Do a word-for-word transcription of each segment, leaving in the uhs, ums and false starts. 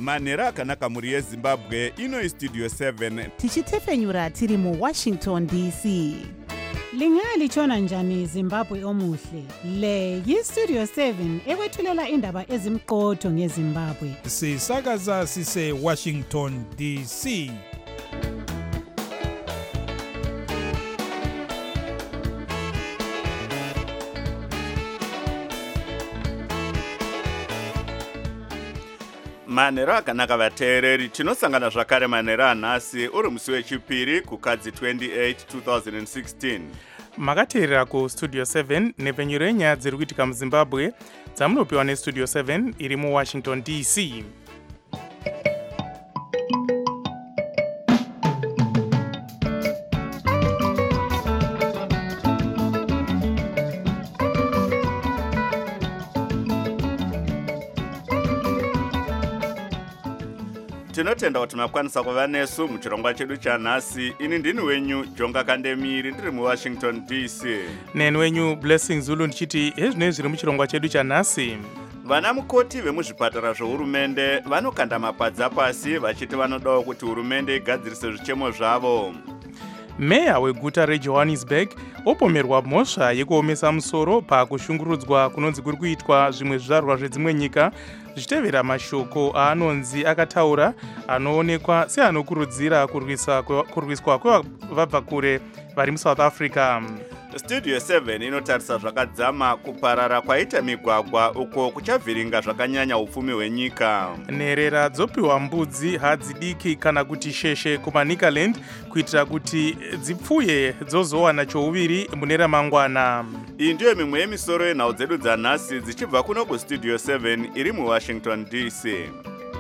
manhero akanaka mhuri yezimbabwe. Ino istudio seven tichitefenyura tiri muwashington D C. Lingalitshona njani Zimbabwe omuhle? Le yistudio seven ekwethulela indaba ezimqotho ngeZimbabwe. Sisakaza sise Washington D C. manhero akanaka vateereri. Tinosangana zvakare manhero anhasi uri musi wechipiri kukadzi twenty-eight twenty sixteen. Makateerera ku studio seven nepfenyuro yenyaya dziri kuitika muZimbabwe dzamunopiwa nestudio seven iri muWashington D C. Tinotenda kuti makwanisa kuva nesu muchirongwa chedu chanhasi. Ini ndini wenyu Jonga Kandemiri ndiri muWashington D C. Neni wenyu Blessing Zulu ndichiti hezvinezvi zviri muchirongwa chedu chanhasi. Vana mukoti vemuzvipatara zvohurumende vanokanda mapadza pasi vachiti vanodawo kuti hurumende igadzirise zvichemo zvavo. Meya weguta reJohannesburg opomerwa mhosva yekuomesa musoro pakushungurudzwa kunonzi kuri kuitwa zvimwe zvizvarwa zvedzimwe nyika zvichitevera mashoko aanonzi akataura anoonekwa seanokurudzira kurwiswa kwevabva kure vari muSouth Africa. Studio seven inotarisa zvakadzama kuparara kwaita migwagwa uko kuchavhiringa zvakanyanya upfumi hwenyika. Nherera dzopiwa mbudzi hadzi diki kana kuti sheshe kumaNicaland kuitira kuti dzipfuye dzozowana chouviri mune ramangwana. Iyi ndiyo mimwe yemisoro yenhau dzedu dzanhasi dzichibva kuno kustudio seven iri muWashington D C.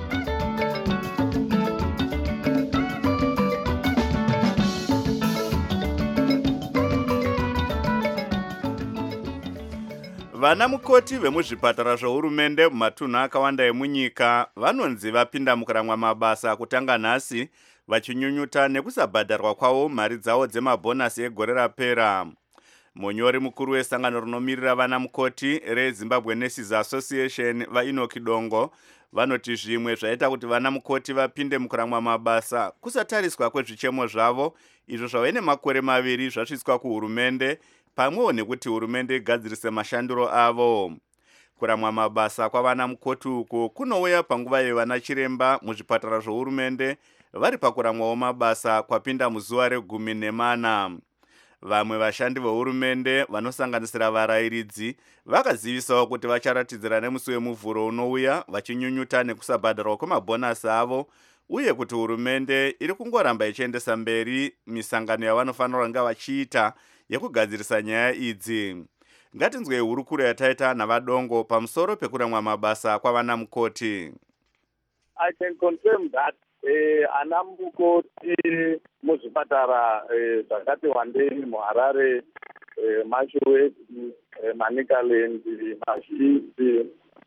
Vana mukoti vemuzvipatara zvohurumende mumatunhu akawanda emunyika vanonzi vapinda mukuramwa mabasa kutanga nhasi vachinyunyuta nekusabhadharwa kwavo mari dzavo dzemabhonasi egore rapera. Munyori mukuru wesangano rinomirira vana mukoti reZimbabwe Nurses Association vaEnoch Dongo vanoti zvimwe zvaita kuti vana mukoti vapinde mukuramwa mabasa kusatariswa kwezvichemo zvavo izvo zvave nemakore maviri zvasvitswa kuhurumende pamwewo nekuti hurumende igadzirise mashandiro avo. Kuramwa mabasa kwavana mukoti uku kunouya panguva yevana chiremba muzvipatara zvohurumende vari pakuramwawo mabasa kwapinda muzuva regumi nemana. Vamwe vashandi vehurumende vanosanganisira varayiridzi vakazivisawo kuti vacharatidzira nemusi wemuvhuro unouya vachinyunyuta nekusabhadharwa kwemabhonasi avo uye kuti hurumende iri kungoramba ichiendesa mberi misangano yavanofanira kunge vachiita yekugadzirisa nyaya idzi. Ngatinzwei hurukuro yataita naVadongo pamusoro pekuramwa mabasa kwavana mukoti. I can confirm that eh, ana mukoti muzvipatara zvakati wandei muHarare, eh, Mashowe, eh, maNicaland, Mazhisi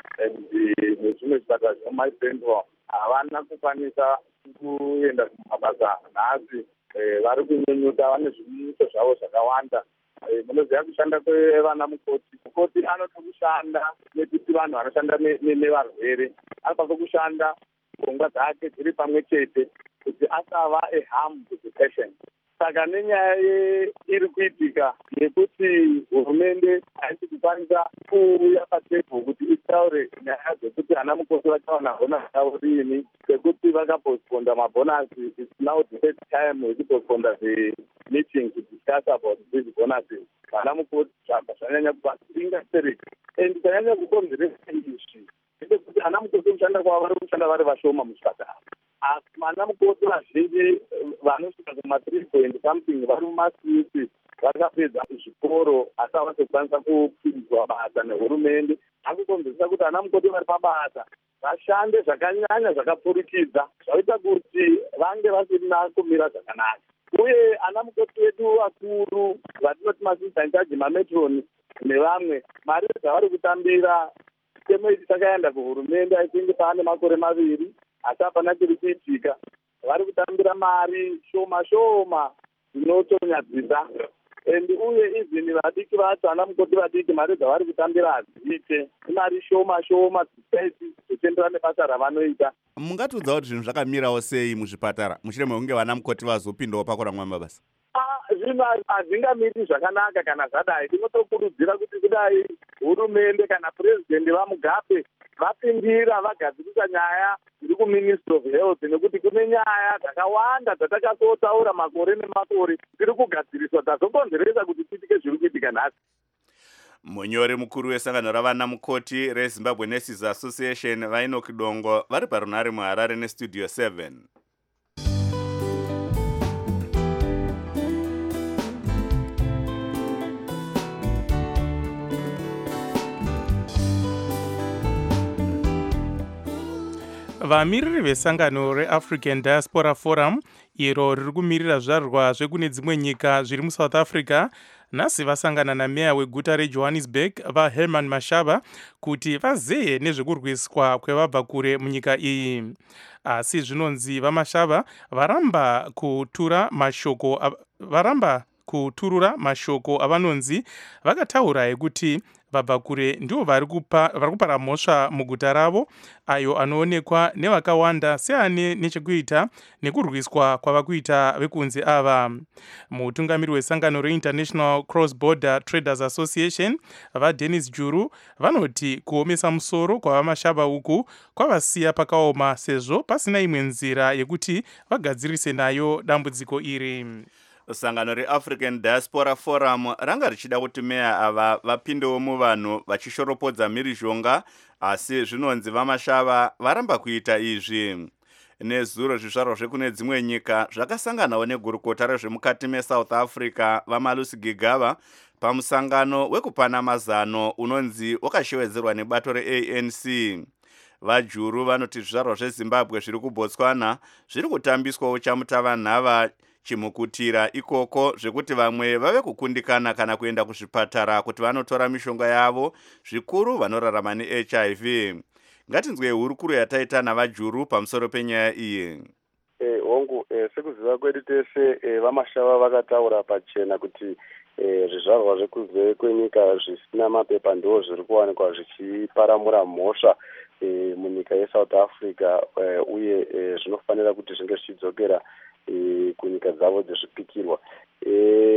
nezvimwe zvipatara zvemuMaitendwa havana kukwanisa kuenda kumabasa nhasi. Vari kunyunyuta vane zvimiso zvavo zvakawanda. Munoziva kushanda kwevana mukoti. Mukoti anoda kushanda nekuti vanhu vanoshanda nevarwere anofanira kushanda pfungwa dzake dziri pamwe chete kuti asava a harm to the patient. Saka nenyaya iri kuitika yekuti hurumende haisi kukwanisa kuuya patebho kuti itaure nyaya dzekuti ana mukoti vachawana bhonasi yavo riini sekuti vakapostponda mabhonasi. It's now the third time vachipostponda the meeting to discuss about these bonuses. Vana mukoti zvabva zvanyanya kuva ingaserika and chanyanya kukonzeresa izvi ndechekuti ana mukoti kushanda kwavo vari kushanda vari vashoma muchipatara. Asi vana mukoti vazhinji vanosvika kuma three point something vari mumaswiti vakapedza zvikoro asi havasi kukwanisa kupinzwa basa nehurumende. Akukonzeresa kuti ana mukoti vari pabasa vashande zvakanyanya zvakapfurikidza zvaita kuti vange vasina kumira zvakanaka. Uye ana mukoti vedu vakuru vatinoti masista inchaji mametroni nevamwe mari dzavari kutambira chitemo ichi chakaenda kuhurumende aitingi paane makore maviri asi hapana chiri kuitika. Vari kutambira mari shoma shoma dzinotonyadzisa and uye even vadiki vacho ana mukoti vadiki mari dzavari kutambira hadzite imari shoma shoma dziseti zvichienderana nebasa ravanoita. Mungatiudza kuti zvinhu zvakamirawo sei muzvipatara mushure mekunge vana mukoti vazopindawo pakurangwa mabasa? Zvinhu hazvingamiri zvakanaka kana zvadai. Tinotokurudzira kuti kudai hurumende kana purezidendi vamugape vapindira vagadzirisa nyaya iri kuministry of health, nekuti kune nyaya dzakawanda dzatakasotaura makore nemakore dziri kugadziriswa dzazokonzeresa kuti tiitike zviri kuitika nhasi. Munyori mukuru wesangano ravana mukoti reZimbabwe Nurses Association vainoki Dongo vari parunare muHarare nestudio seven. Vamiriri vesangano reAfrican Diaspora Forum iro riri kumirira zvizvarwa zvekune dzimwe nyika zviri muSouth Africa nhasi vasangana nameya weguta reJohannesburg vaHerman Mashaba kuti vazeye nezvekurwiswa kwevabva kure munyika iyi. Asi zvinonzi vaMashaba varamba kutura mashoko varamba kuturura mashoko avanonzi vakataura ekuti vabva kure ndivo vari kupara mhosva muguta ravo, ayo anoonekwa nevakawanda seane nechekuita nekurwiswa kwava kuita vekunze ava. Mutungamiri wesangano reInternational Cross Border Traders Association vaDennis Juru vanoti kuomesa musoro kwavaMashaba uku kwavasiya pakaoma sezvo pasina imwe nzira yekuti vagadzirise nayo dambudziko iri. Sangano reAfrican Diaspora Forum ranga richida kuti meya ava vapindewo muvanhu vachishoropodza mhirizhonga, asi zvinonzi vaMashaba varamba kuita izvi. Nezuro zvizvarwa zvekune dzimwe nyika zvakasanganawo negurukota rezvemukati meSouth Africa vaMalusi Gigaba pamusangano wekupana mazano unonzi wakashewedzerwa nebato reA N C. VaJuru vanoti zvizvarwa zveZimbabwe zviri kuBotswana zviri kutambiswawo chamutavanhava chimukutira ikoko zvekuti vamwe vave kukundikana kana kuenda kuzvipatara kuti vanotora mishonga yavo, zvikuru vanorarama neH I V. Ngatinzwe hurukuro yataita navaJuru pamusoro penyaya iyi. Eh, hongu eh, sekuziva kwedu tese eh, vaMashaba vakataura pachena kuti eh, zvizvarwa zvekunze kwenyika zvisina mapepa ndo zviri kuwanikwa zvichiparamura mhosva eh, munyika yeSouth Africa eh, uye eh, zvinofanira kuti zvinge zvichidzokera E, kunyika dzavo dzezvipikirwa. E,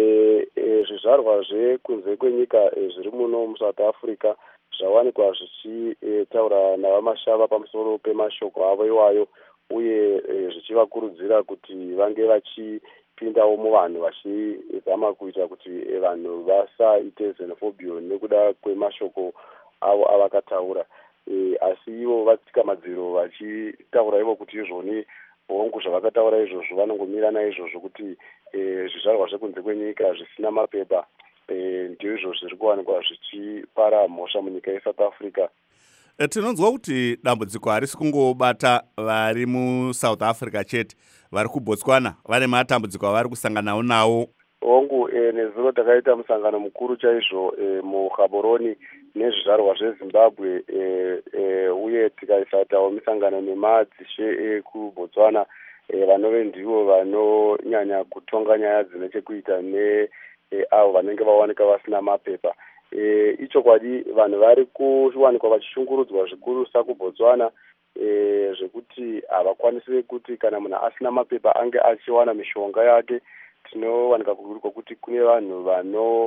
e, zvizvarwa zvekunze kwenyika e, zviri muno muSouth Africa zvawanikwa zvichitaura e, navaMashaba pamusoro pemashoko avo iwayo, uye e, zvichivakurudzira kuti vange vachipindawo muvanhu vachizama kuita kuti e, vanhu vasaite xenophobia nekuda kwemashoko avo avakataura. E, asi ivo vatsika madziro vachitaura ivo kuti izvoni hongu zvavakataura izvozvo vanongomira naizvozvo kuti e, zvizvarwa zvekunze kwenyika zvisina mapepa e, ndio izvo zviri kuwanikwa zvichipara mhosva munyika yeSouth Africa. E, tinonzwa kuti dambudziko harisi kungobata vari muSouth Africa chete, vari kuBotswana vane matambudziko avari kusanganawo nawo. Hongu e, nezuro takaita musangano mukuru chaizvo e, muGaborone nezvizvarwa zveZimbabwe e, e, uye tikaisatawo misangano nemadzishe ekuBotswana e, vanove ndivo vanonyanya kutonga nyaya dzine chekuita ne e, avo vanenge vawanika vasina mapepa. E, ichokwadi vanhu vari kuwanikwa vachishungurudzwa zvikurusa kuBotswana e, zvekuti havakwanisi kuti kana munhu asina mapepa ange achiwana mishonga yake. Tinowanika kuruko kuti kune vanhu vano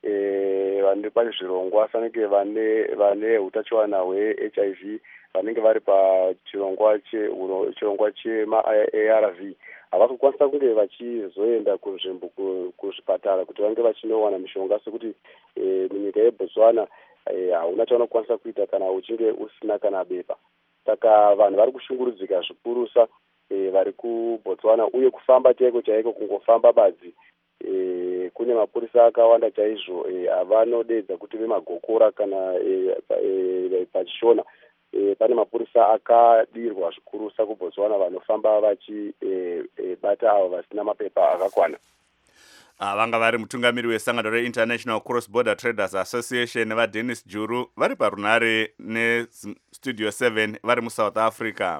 e, vane pazvirongwa sanenge vane vane utachiwana hweH I V vanenge vari pachirongwa che chirongwa chema A R V havasi kukwanisa kunge vachizoenda kunzvimbo kuzvipatara kuti vange vachinowana mishonga, sekuti e, munyika yeBotswana hauna e, chaunokwanisa kuita kana uchinge usina kana bepa. Saka vanhu vari kushungurudzika zvikurusa E, vari kuBotswana, uye kufamba chaiko chaiko kungofamba badzi e, kune mapurisa akawanda chaizvo e, avanodedza kuti vemagokora kana e, e, pachishona e, pane mapurisa akadirwa zvikurusa kuBotswana vanofamba vachibata e, e, avo vasina mapepa akakwana. Vanga vari mutungamiri wesangano reInternational Cross Border Traders Association vaDennis Juru vari parunare nestudio seven vari muSouth Africa.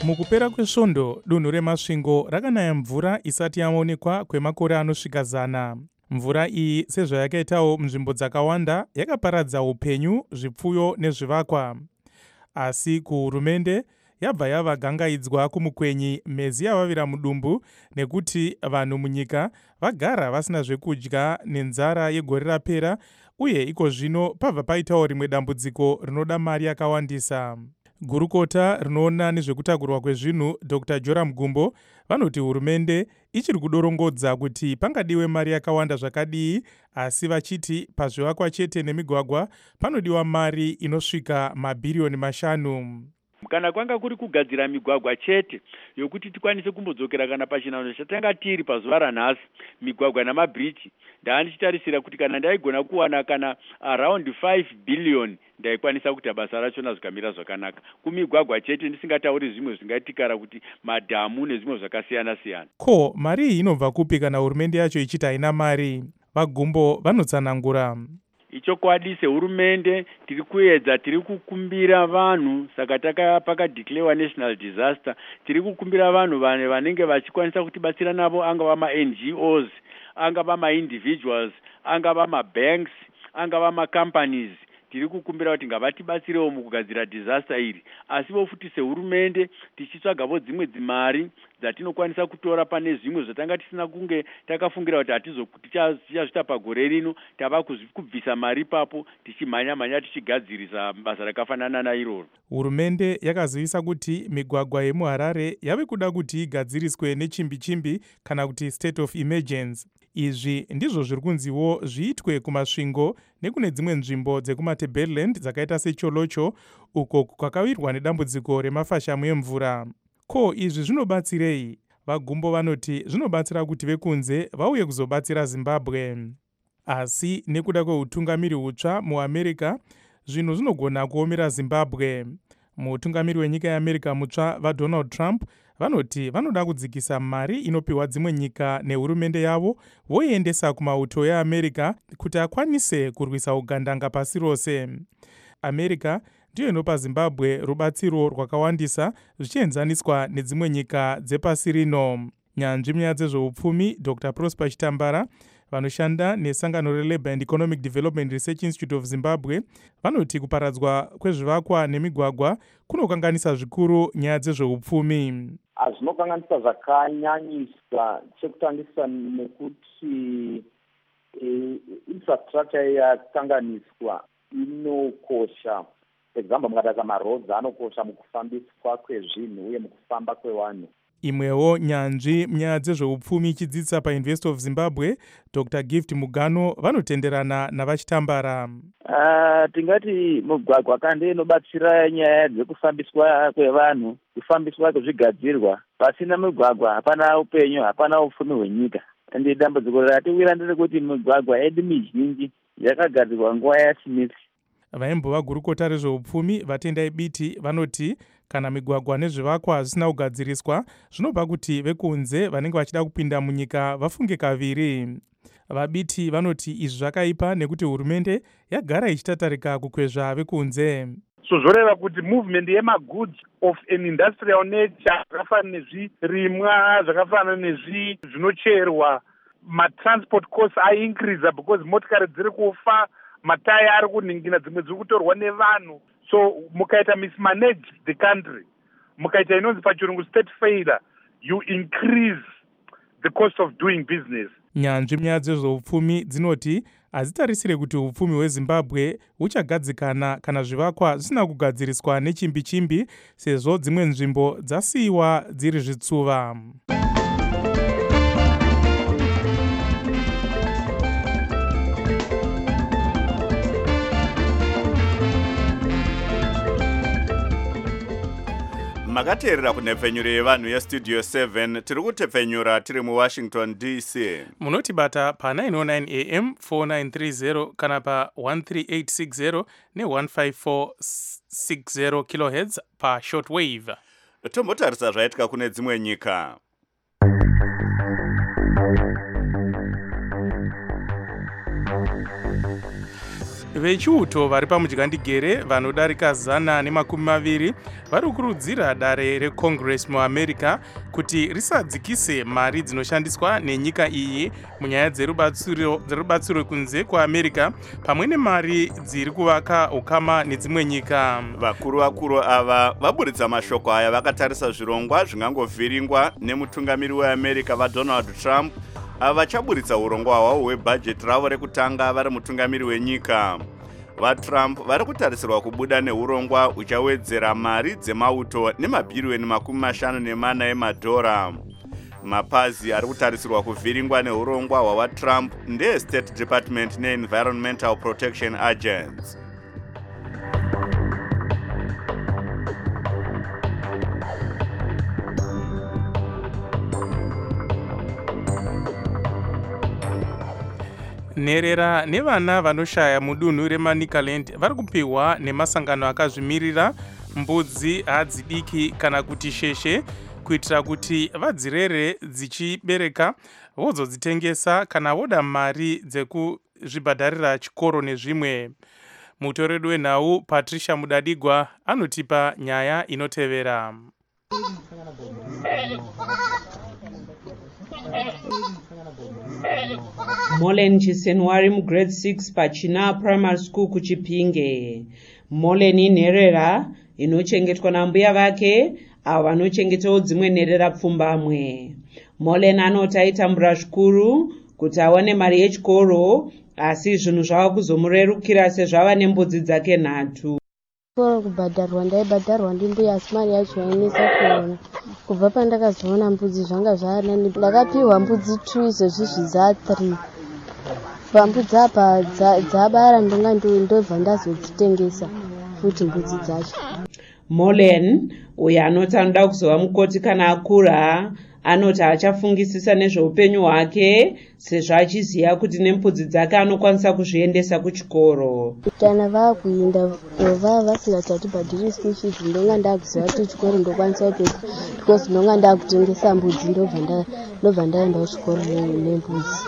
Mukupera kwesvondo, dunhu remasvingo rakanaya mvura isati yaonekwa kwemakore anosvika zana. Mvura iyi, sezvayakaitawo munzvimbo dzakawanda, yakaparadza upenyu, zvipfuyo nezvivakwa. Asi kuhurumende yabva yava gangaidzwa kumukwenyi mezi yavavira mudumbu nekuti vanhu munyika vagara vasina zvekudya nenzara yegore rapera, uye iko zvino pabva paitawo rimwe dambudziko rinoda mari yakawandisa. Gurukota rinoona nezvekutakurwa kwezvinhu Dr Joram Gumbo vanoti hurumende ichiri kudorongodza kuti pangadiwe mari yakawanda zvakadii, asi vachiti pazvivakwa chete nemigwagwa panodiwa mari inosvika mabhiriyoni mashanu. Kana kwanga kuri kugadzira migwagwa chete yokuti tikwanise kumbodzokera kana pachinano chatanga tiri pazuva ranhasi, migwagwa namabhiriji, ndaandichitarisira kuti kana ndaigona kuwana kana around five billion ndaikwanisa kuti basa rachona zvikamira zvakanaka. Kumigwagwa chete ndisingatauri zvimwe zvingaitikara kuti madhamu nezvimwe zvakasiyana siyana. Ko, mari iyi inobva kupi kana hurumende yacho ichiti haina mari? Vagumbo vanotsanangura. Ichokwadi sehurumende tiri kuedza, tiri kukumbira vanhu, saka pakadeclarewa national disaster, tiri kukumbira vanhu vane vanenge vachikwanisa kutibatsira navo, angava ma-N G Os, angava ma-individuals, angava ma-banks, angava ma-companies. Tiri kukumbira kuti ngavatibatsirewo mukugadzira disaster iri. Asiwo futi sehurumende tichitsvagawo dzimwe dzimari dzatinokwanisa kutora pane zvimwe zvatanga tisina kunge takafungira kuti hatichazviita pagore rino, tava kubvisa mari papo tichimhanya mhanya tichigadzirisa basa rakafanana nairoro. Hurumende yakazivisa kuti migwagwa yemuHarare yave kuda kuti igadziriswe nechimbi chimbi kana kuti state of emergency. Izvi ndizvo zviri kunziwo zviitwe kumasvingo nekune dzimwe nzvimbo dzekumaTebeleland dzakaita seCholocho, uko kwakawirwa nedambudziko remafashamu emvura. Ko, izvi zvinobatsirei? Vagumbo vanoti zvinobatsira kuti vekunze vauye kuzobatsira Zimbabwe. Asi nekuda kweutungamiri hutsva muAmerica, zvinhu zvinogona kuomera Zimbabwe. Mutungamiri wenyika yeAmerica mutsva vaDonald Trump vanoti vanoda kudzikisa mari inopiwa dzimwe nyika nehurumende yavo voiendesa kumauto yeAmerica kuti akwanise kurwisa ugandanga pasi rose. America ndiyo inopa Zimbabwe rubatsiro rwakawandisa zvichienzaniswa nedzimwe nyika dzepasi rino. Nyanzvi munyaya dzezveupfumi Dr Prosper Chitambara vanoshanda nesangano reLabour and Economic Development Research Institute of Zimbabwe vanoti kuparadzwa kwezvivakwa nemigwagwa kunokanganisa zvikuru nyaya dzezveupfumi. Zvinokanganisa zvakanyanyisa, chekutangisa nekuti e, infrastructure yakanganiswa inokosha. For example, mukataka maroads anokosha mukufambiswa kwezvinhu uye mukufamba kwevanhu. Imwewo nyanzvi munyaya dzezveupfumi ichidzidzisa paUniversity of Zimbabwe Dr Gift Mugano vanotenderana navachitambara. Uh, tingati mugwagwa kande inobatsira nyaya dzekufambiswa kwevanhu, kufambiswa kwezvigadzirwa. Pasina mugwagwa hapana upenyu, hapana upfumi hwenyika. Ende dambudziko ratiwira nderekuti migwagwa yedu mizhinji yakagadzirwa nguva yaSmith. Vaimbova gurukota rezveupfumi Vatendai Biti vanoti kana migwagwa nezvivakwa zvisina kugadziriswa zvinobva kuti vekunze vanenge vachida kupinda munyika vafunge kaviri. Vabiti vanoti izvi zvakaipa nekuti hurumende yagara ichitatarika kukwezva vekunze. So zvoreva kuti movement yemagoods of an industrial nature zvakafanana nezvirimwa, zvakafanana nezvinocherwa, matransport costs are increase because motikari dziri kufa, mataya ari kuningina, dzimwe dziri kutorwa nevanhu. So mukaita mismanage the country, mukaita inonzi pachirungu state failure, you increase the cost of doing business. Nyanzvi munyaya dzezveupfumi dzinoti hazitarisire kuti upfumi hweZimbabwe huchagadzikana kana zvivakwa zvisina kugadziriswa nechimbi chimbi, sezvo dzimwe nzvimbo dzasiyiwa dziri zvitsuva. Makateerera kunhepfenyuro yevanhu yestudio seven, tiri kutepfenyura tiri muWashington D C. Munotibata pa nine oh nine A M four nine three zero kana pa one three eight six zero ne one five four six zero kilohertz pa shortwave. Tombotarisa zvaitika kune dzimwe nyika. vechiuto vari pamudyandigere vanodarika zana nemakumi maviri vari kukurudzira dare recongress muamerica kuti risadzikise mari dzinoshandiswa nenyika iyi munyaya dzerubatsiro kunze kwaamerica pamwe nemari dziri kuvaka ukama nedzimwe nyika. Vakuru vakuru ava vaburitsa mashoko aya vakatarisa zvirongwa zvingangovhiringwa nemutungamiri weamerica vaDonald Trump ava vachaburitsa urongwa hwavo hwebhajeti ravo rekutanga vari mutungamiri wenyika. VaTrump vari kutarisirwa kubuda neurongwa uchawedzera mari dzemauto nemabhiriyoni makumi mashanu nemana emadhora. Mapazi ari kutarisirwa kuvhiringwa neurongwa hwavaTrump ndeState Department neEnvironmental Protection Agents. nherera nevana vanoshaya mudunhu remanicaland vari kupiwa nemasangano akazvimirira mbudzi hadzi diki kana kuti sheshe kuitira kuti vadzirere dzichibereka vozodzitengesa kana voda mari dzekuzvibhadharira chikoro nezvimwe. Mutoredu wenhau Patricia Mudadigwa anotipa nyaya inotevera. Molen Chisenwari mu grade six Pachina Primary School kuchipinge. Molen inherera inochengetwa nambuya vake avo vanochengetawo dzimwe nherera pfumbamwe. Molen anoti aitambura zvikuru kuti awane mari yechikoro asi zvinhu zvava kuzomurerukira sezvava nembudzi dzake nhatu. Chikoro kubhadharwa ndaibhadharwa ndimbuya asi mari yacho yainesa kuona. Kubva pandakazoona mbudzi zvanga zvanani ndakapiwa mbudzi two izvezvi zviza three. Pambudzi apa dzabara ndonga ndobva ndazodzitengesa futi mbudzi dzacho. Molen uyo anoti anoda kuzova mukoti kana akura anoti achafungisisa nezveupenyu hwake sezvo achiziva kuti nembudzi dzake anokwanisa kuzviendesa kuchikoro. Kana vakuenda vava vasingatibhadhiri school fees ndonga ndakuziva kuti chikoro ndokwanisa kutoka because ndonga ndakutengesa mbudzi ndobva ndaenda kuchikoro nembudzi.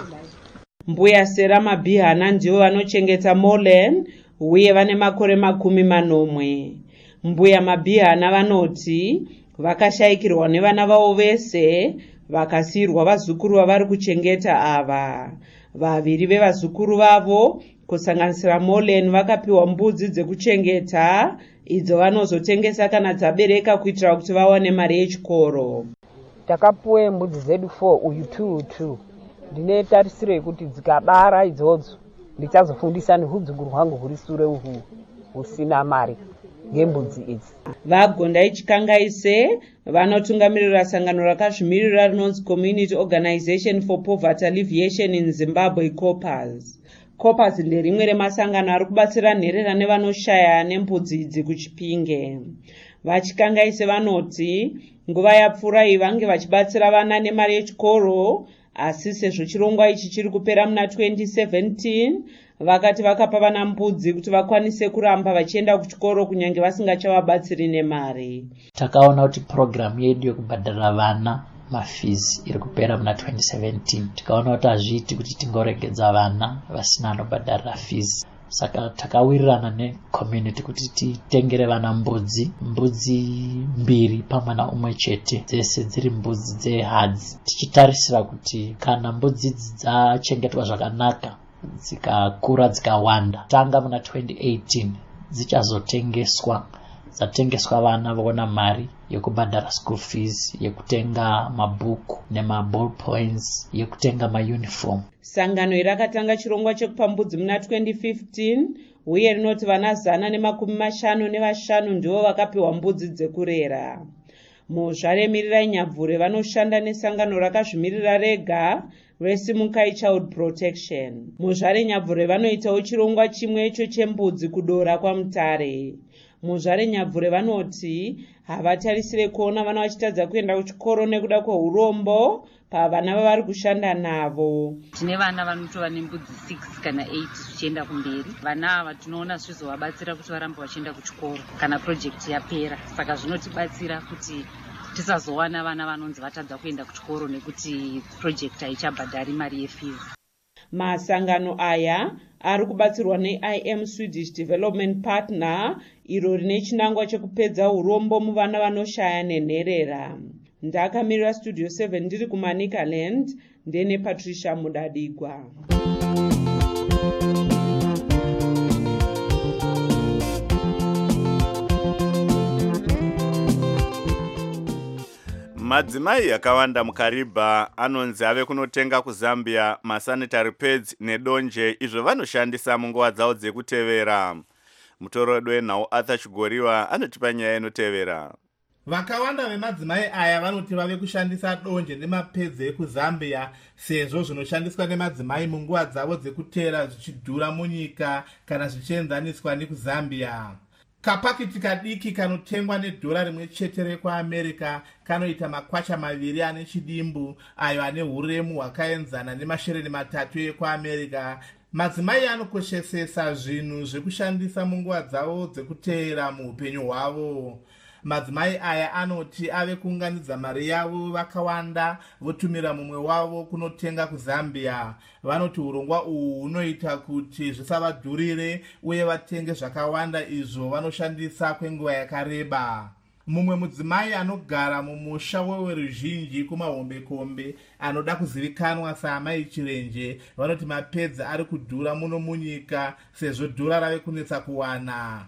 Mbuya Sera Mabihana ndivo vanochengeta Molen uye vane makore makumi manomwe. Mbuya Mabihana vanoti vakashayikirwa nevana vavo vese vakasiyirwa vazukuru vavari kuchengeta ava. Vaviri vevazukuru vavo kusanganisira Molen vakapiwa mbudzi dzekuchengeta idzo vanozotengesa kana dzabereka kuitira kuti vawane mari yechikoro. Takapuwe mbudzi zedu four uyu two two. Ndine tarisiro yekuti dzikabara idzodzo ndichazofundisa nehudzukuru hwangu huri sure uhu husina mari ngembudzi idzi. Vagonda Chikangaise vanotungamirira sangano rakazvimirira rinonzi Community Organization for Poverty Alleviation in Zimbabwe COPAS. COPAS nderimwe remasangano ari kubatsira nherera nevanoshaya nembudzi idzi kuchipinge. Vachikangaise vanoti nguva yapfuura iyi vange vachibatsira vana nemari yechikoro asi sezvo chirongwa ichi chiri kupera muna twenty seventeen vakati vakapa vana mbudzi kuti vakwanise kuramba vachienda kuchikoro kunyange vasingachavabatsiri nemari. Takaona kuti program yedu yekubhadharira vana mafees iri kupera muna twenty seventeen. Tikaona kuti hazviiti kuti tingoregedza vana vasina anobhadharira fees. Saka takawirirana necommunity kuti titengere vana mbudzi mbudzi mbiri pamwana umwe chete dzese dziri mbudzi dzehadzi tichitarisira kuti kana mbudzi idzi dzachengetwa zvakanaka dzikakura dzikawanda tanga muna twenty eighteen dzichazotengeswa dzatengeswa vana voona mari yekubhadhara school fees yekutenga mabhuku nemaball points yekutenga mauniform. Sangano irakatanga chirongwa chekupa mbudzi muna twenty fifteen uye rinoti vana zana nemakumi mashanu nevashanu ndivo vakapiwa mbudzi dzekurera. Muzvaremirirai Nyabvure vanoshanda nesangano rakazvimirira rega Resimukai Child Protection. Muzvare Nyabvure vanoitawo chirongwa chimwecho chembudzi kudora kwaMutare. Muzvare Nyabvure vanoti havatarisire kuona vana vachitadza kuenda kuchikoro nekuda kweurombo pavana vavari kushanda navo. Tine vana vanotova nembudzi six kana eight zvichienda kumberi. Vana ava tinoona zvizovabatsira kuti varambe vachienda kuchikoro kana project yapera. Saka zvinotibatsira kuti tisazowana vana vanonzi vatadza kuenda kuchikoro nekuti project haichabhadhari mari yefees. Masangano aya ari kubatsirwa ne-I M Swedish Development Partner, iro rine chinangwa chekupedza urombo muvana vanoshaya nenherera. Ndakamirira Studio seven ndiri kuManicaland, ndene Patricia Mudadigwa. Madzimai akawanda muKariba anonzi ave kunotenga kuZambia masanitary pads nedonje izvo vanoshandisa munguva dzavo dzekutevera. Mutorodwe wenhau Arthur Chigoriwa anotipa nyaya inotevera. Vakawanda vemadzimai aya vanoti vave kushandisa donje nemapads ekuZambia sezvo zvinoshandiswa nemadzimai munguva dzavo dzekutevera zvichidhura munyika kana zvichienzaniswa nekuZambia. Kapakiti kadiki kanotengwa nedhora rimwe chete rekuAmerica kanoita makwacha maviri ane chidimbu ayo ane huremu hwakaenzana nemashereni matatu ekuAmerica. Madzimai anokoshesesa zvinhu zvekushandisa munguva dzavo dzekutevera muupenyu hwavo. Madzimai aya anoti ave kuunganidza mari yavo vakawanda votumira mumwe wavo kunotenga kuZambia. Vanoti urongwa uhu hunoita kuti zvisavadhurire uye vatenge zvakawanda izvo vanoshandisa kwenguva yakareba. Mumwe mudzimai anogara mumusha weweruzhinji kumahombekombe anoda kuzivikanwa saamai Chirenje vanoti mapedza ari kudhura muno munyika sezvo dhura rave kunetsa kuwana.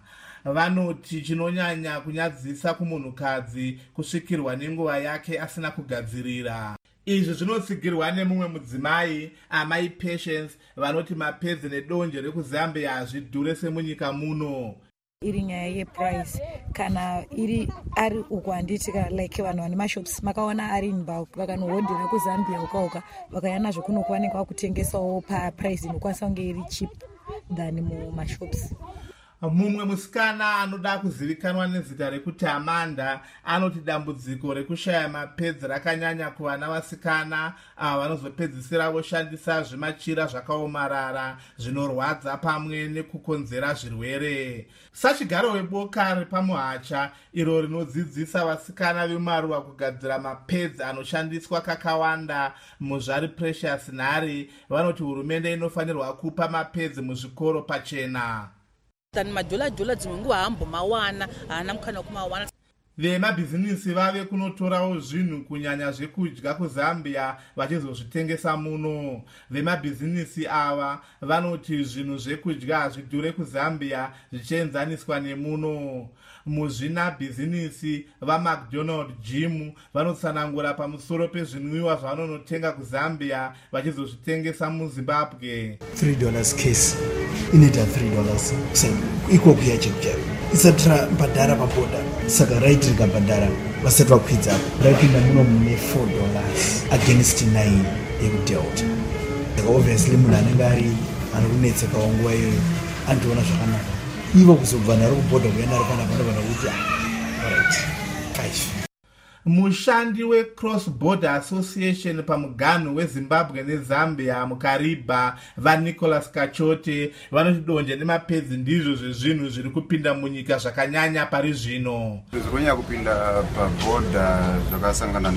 Vanoti chinonyanya kunyadzisa kumunhukadzi kusvikirwa nenguva yake asina kugadzirira. Izvi zvinotsigirwa nemumwe mudzimai amai Patience vanoti mapedzi nedonje rekuZambia hazvidhure semunyika muno. Iri nyaya yeprice kana iri ari uko handiti like vanhu vane mashops makaona ari in bulk vakanohodhera kuZambia ukauka vakayana zvokunokuwanikwa kutengesawo paprice inokwanisa kunge iri cheap than mumashops. Mumwe musikana anoda kuzivikanwa nezita rekuti Amanda anoti dambudziko rekushaya mapedzi rakanyanya kuvana vasikana ava vanozopedzisira voshandisa zvimachira zvakaomarara zvinorwadza pamwe nekukonzera zvirwere. Sachigaro weboka repamuhacha iro rinodzidzisa vasikana veMaruwa kugadzira mapedzi anoshandiswa kakawanda muzvari Precious Nhare vanoti hurumende inofanirwa kupa mapedzi muzvikoro pachena. Tani madola dola dzimwe nguva hambomawana haana mukana kumawana. Vemabhizinisi vave kunotorawo zvinhu kunyanya zvekudya kuZambia vachizozvitengesa muno. Vemabhizinisi ava vanoti zvinhu zvekudya hazvidhure kuZambia zvichienzaniswa nemuno. Muzvina bhizinisi vaMcDonald Gym vanotsanangura pamusoro pezvinwiwa zvavanonotenga kuZambia vachizozvitengesa muZimbabwe. three dollars case inoita three dollars iko kuya chekucharo isatra bhadhara paboda saka right rikabhadhara vasati vakwidza raipinda muno mune four dollars against nine yekudelta. Saka obviously munhu anenge ari anokunetsekawo nguva iyoyo anotoona zvakanaka ivo kuzobva naro kubhodha kuya naro panapa nopana kuti right five. Mushandi weCross Border Association pamuganhu weZimbabwe neZambia muKariba vaNicholas Kachote vanoti donje nemapedzi ndizvo zvezvinhu zviri kupinda munyika zvakanyanya pari zvino. Zvinonya kupinda pabhodha zvakasangana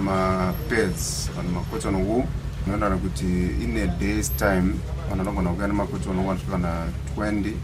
nemapedzi kana makotoni wool unoona kuti in a day's time vanhu vanogona kuuya nemakotoni wool kana twenty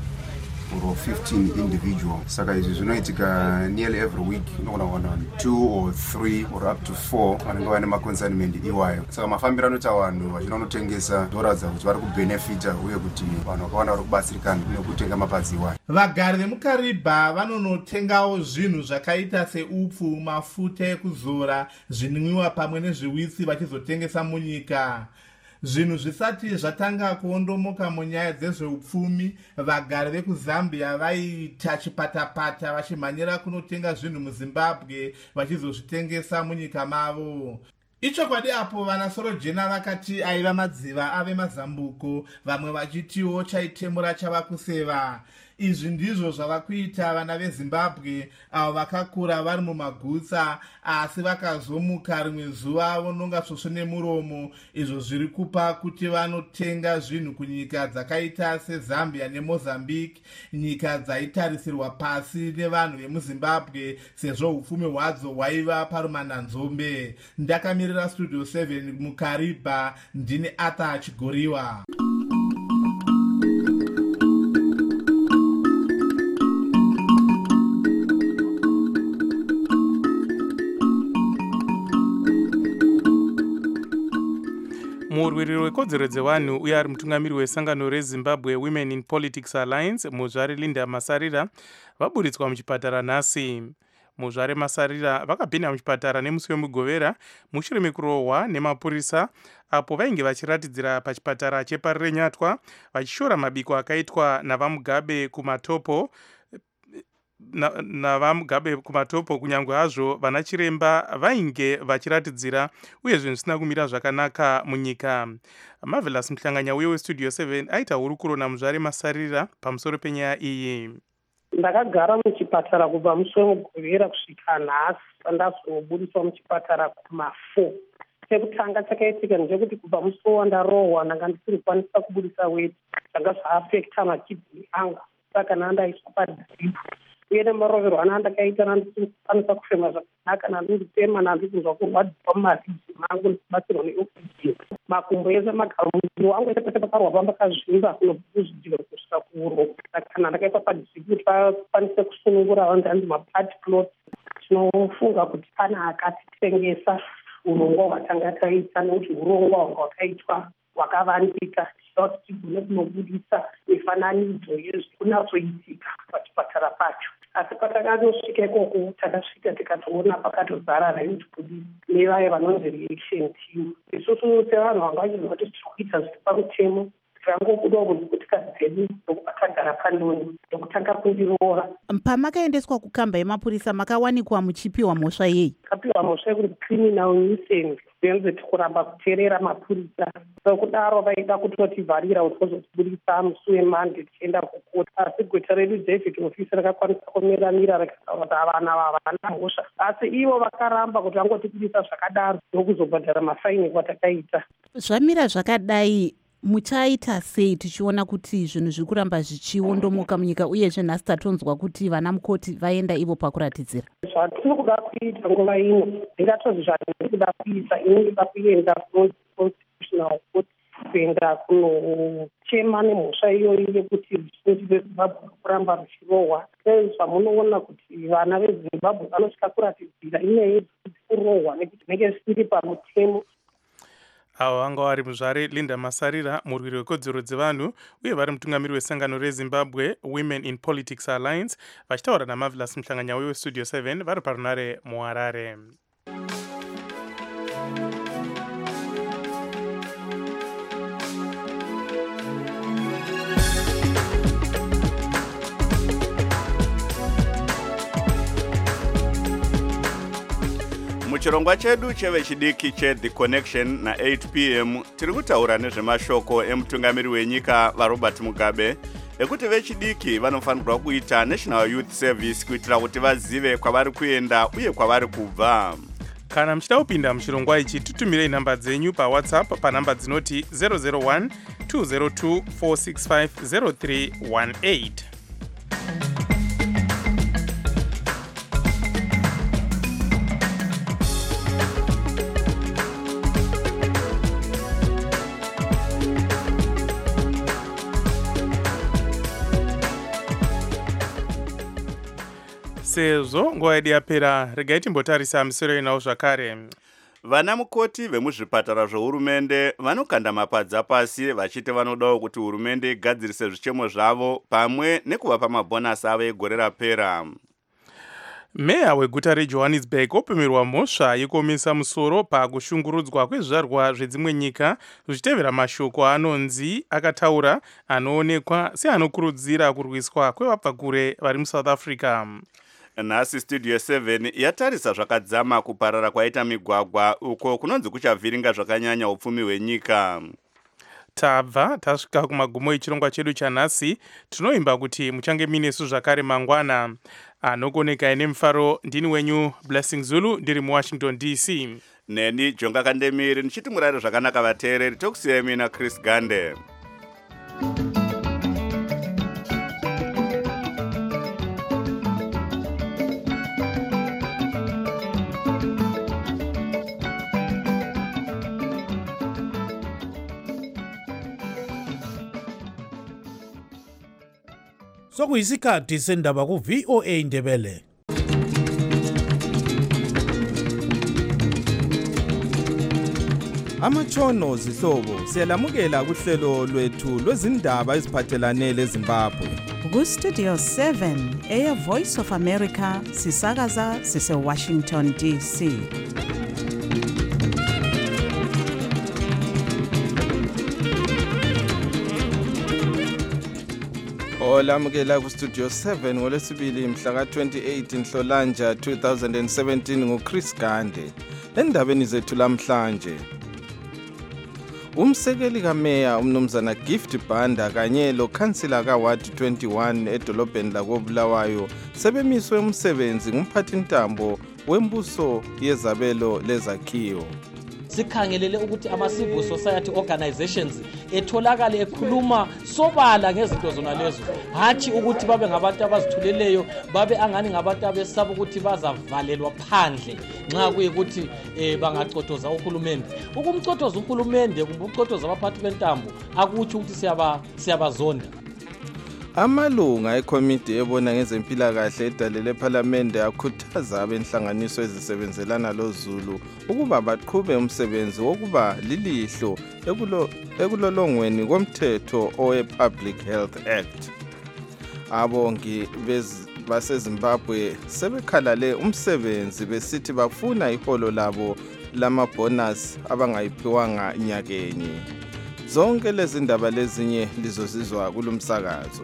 or fifteen individual. Saka izvi zvinoitika nearly every week unogona kuona two or three or up to four vanenge vane maconsignment iwayo. Saka mafambiro anoita vanhu vachinonotengesa ndoratidza kuti vari kubenefita uye kuti vanhu vakawanda vari kubatsirikana nekutenga mapadzi iwayo. Vagari vemuKariba vanonotengawo zvinhu zvakaita seupfu, mafuta ekuzora, zvinwiwa pamwe nezviwitsi vachizotengesa munyika. Zvinhu zvisati zvatanga kuondomoka munyaya dzezveupfumi, vagari vekuZambia vaita chipatapata vachimhanyira kunotenga zvinhu muZimbabwe vachizozvitengesa munyika mavo. Ichokwadi apo vanaSorojena vakati aiva madziva ave mazambuko, vamwe vachitiwo chaitemura chava kuseva. Izvi ndizvo zvava kuita vana veZimbabwe avo vakakura vari mumagutsa asi vakazomuka rimwe zuva vononga svosvo nemuromo, izvo zviri kupa kuti vanotenga zvinhu kunyika dzakaita seZambia neMozambique, nyika dzaitarisirwa pasi nevanhu vemuZimbabwe sezvo upfumi hwadzo hwaiva parumananzombe. Ndakamirira Studio seven muKariba, ndini Arthur Chigoriwa. murwiri wekodzero dzevanhu uye ari mutungamiri wesangano rezimbabwe women in politics alliance muzvare Linda Masarira vaburitswa muchipatara nhasi. Muzvare Masarira vakapinda muchipatara nemusi wemugovera mushure mekurohwa nemapurisa apo vainge vachiratidzira pachipatara cheparire Nyatwa vachishora mabiko akaitwa navamugabe kumatopo navamugabe kumatopo kunyange hazvo vana chiremba vainge vachiratidzira uye zvinhu zvisina kumira zvakanaka munyika. Marvelous Mhlanganya uye westudio seven aita hurukuro namuzvare Masarira pamusoro penyaya iyi. Ndakagara muchipatara kubva musi wemugovera kusvika nhasi pandazobudiswa muchipatara kuma four. Chekutanga chakaitika ndechekuti kubva musi wandarohwa ndanga ndisiri kukwanisa kubudisa weti zvanga zvaafekta makidney anga saka nandaiswa padhipu uye nemarovero anandakaita nandikwanisa kufema zvakanaka nandindifema nandikunzwa kurwadziwa mumaridzi mangu ndichibatsirwa neoxygen. Makumbo ese magarumiro angu ese pese pakarwa pambakazvimba kunozvidhiro kusvika kuuro saka nandakaiswa padhipu kuti vakwanise kusunungura ndandi mapati plot. Tinofunga kuti pana akatitengesa urongwa hwatanga taita nekuti urongwa hwanga hwakaitwa hwakavandika tichida kuti tigone kunobudisa mifananidzo yezvikunatsoitika pachipatara pacho. Asi patakanosvika ikoko takasvika tikatoona pakatozara raitibudisa nevaye vanonzi reaction team. Isusu sevanhu vanga vachiziva kuti tiri kuita zviri pamutemo tikangobudawo kunzikutika dzedu ndokuba tagara pandoni ndokutanga kundiroora. Pamakaendeswa kukamba yemapurisa makawanikwa muchipiwa mhosva yei? Kapiwa mhosva yekuti criminal nuisance zenze tikuramba kuteerera mapurisa. Sokudaro vaida kutotivharira kuti vozotibudisa musi wemande tichienda kukota. Asi gweta redu David ofisi rakakwanisa kumiramira rakataura kuti havana havana mhosva. Asi ivo vakaramba kuti vangotibudisa zvakadaro ndokuzobhadhara mafaini kwatakaita. Zvamira zvakadai muchaita sei tichiona kuti zvinhu zviri kuramba zvichiondomoka munyika uyezve nhasi tatonzwa kuti vana mukoti vaenda ivo pakuratidzira? Zvatiri kuda kuita nguva ino ndingatozvi zvatiri kuda kuita ini ndida kuenda kuconstitutional court kuenda kunochema nemhosva iyoyi yekuti ruzhinji rwezimbabwe kuramba ruchirohwa. Zvamunoona kuti vana vezimbabwe vanosvika kuratidzira inyaya yekurohwa nekuti zvinenge zvisiri pamutemo. Avo vanga vari muzvare Linda Masarira murwiri wekodzero dzevanhu uye vari mutungamiri wesangano reZimbabwe Women in Politics Alliance vachitaura naMarvelous Mhlanganya westudio seven vari parunare muHarare. Muchirongwa chedu chevechidiki cheThe Connection na eight p m tiri kutaura nezvemashoko emutungamiri wenyika vaRobert Mugabe ekuti vechidiki vanofanirwa kuita National Youth Service kuitira kuti vazive kwavari kuenda uye kwavari kubva. Kana muchida kupinda muchirongwa ichi tutumirei nhamba dzenyu paWhatsApp panhamba dzinoti zero zero one two zero two four six five zero three one eight. Sezvo nguva yedu yapera regai timbotarisa misoro inawo zvakare. Vana mukoti vemuzvipatara zvohurumende vanokanda mapadza pasi vachiti vanodawo kuti hurumende igadzirise zvichemo zvavo pamwe nekuvapa mabhonasi avo egore rapera. Meya weguta reJohannesburg opemerwa mhosva yekuomesa musoro pakushungurudzwa kwezvizvarwa zvedzimwe nyika zvichitevera mashoko anonzi akataura anoonekwa seanokurudzira kurwiswa kwevabva kure vari muSouth Africa. Nhasi studio seven yatarisa zvakadzama kuparara kwaita migwagwa uko kunonzi kuchavhiringa zvakanyanya upfumi hwenyika. Tabva tasvika kumagumo echirongwa chedu chanhasi. Tinoimba kuti muchange minesu zvakare mangwana. Anokoneka ine mufaro ndini wenyu Blessing Zulu ndiri muWashington D C. Neni Jonga Kandemiri ndichiti murare zvakanaka vateereri tokusiyai mina Chris Gande. Sokuyisikhathi sendaba ku-V O A Ndebele. Amatshono zihlobo siyalamukela kuhlelo lwethu lwezindaba eziphathelane leZimbabwe. Ku Studio seven eya Voice of America sisakaza sise Washington D C. Olamukela ku Studio seven ngolesibili mhla ka twenty-eight Nhlolanja two thousand seventeen nguChris Gande. Endabeni zethu lamhlanje, umsekeli kameya umnumzana Gift Banda kanye lo councilor ka Ward twenty-one edolobheni lakoBulawayo sebemiswe umsebenzi ngumphathi ntambo wembuso yezabelo lezakhiwo. Sikhangelele ukuthi ama civil society organizations etholakala ekhuluma sobala ngezinto zona lezo, hathi ukuthi babe ngabantu abazithuleleyo, babe angani ngabantu abesaba ukuthi bazavalelwa phandle nxa kuyikuthi eh, bangacotoza uhulumende. Ukumcotoza uhulumende kumbe ucotoza abaphathi bentambo akuthi ukuthi siyaba siyabazonda. Amalunga ekomiti ebona ngezempilakahle edalele eParliament akhuthaza abenhlanganiso ezisebenzelana loZulu ukuba baqhube umsebenzi wokuba lilihlo ekulo ekulolongweni komthetho owe Public Health Act. Abongi baseZimbabwe sebekhalale umsebenzi besithi bafuna iholo labo lama bonus abangayiphiwanga nyakenye. Zonke lezi ndaba lezinye lizozizwa kulumsakazo.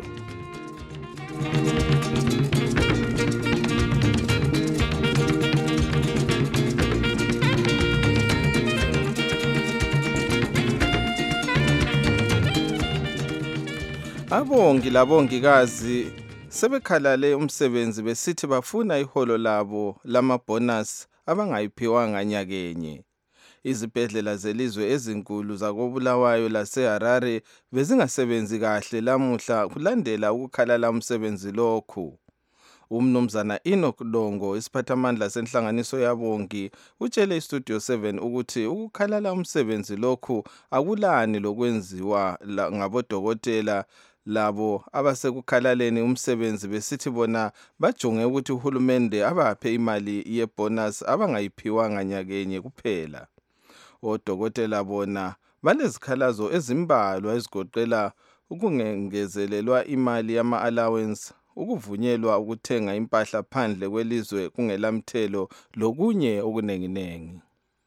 Abongi labongikazi sebekhalale umsebenzi besithi bafuna iholo labo lama bonus abangayiphiwanga nyakenye. Izibhedlela zelizwe ezinkulu zakoBulawayo laseHarare bezingasebenzi kahle lamuhla kulandela ukukhalala umsebenzi lokhu. Umnumzana Enoch Longo isiphathamandla senhlanganiso yabongi utshele iStudio seven ukuthi ukukhalala umsebenzi lokhu akulani lokwenziwa ngabodokotela labo abasekukhalaleni umsebenzi besithi bona bajonge ukuthi uhulumende abaphe imali yebonus abangayiphiwanga nyakenye kuphela. Odokotela bona banezikhalazo ezimbalwa ezigoqela ukungengezelelwa imali yama allowance, ukuvunyelwa ukuthenga impahla phandle kwelizwe kungelamthelo lokunye okunenginengi.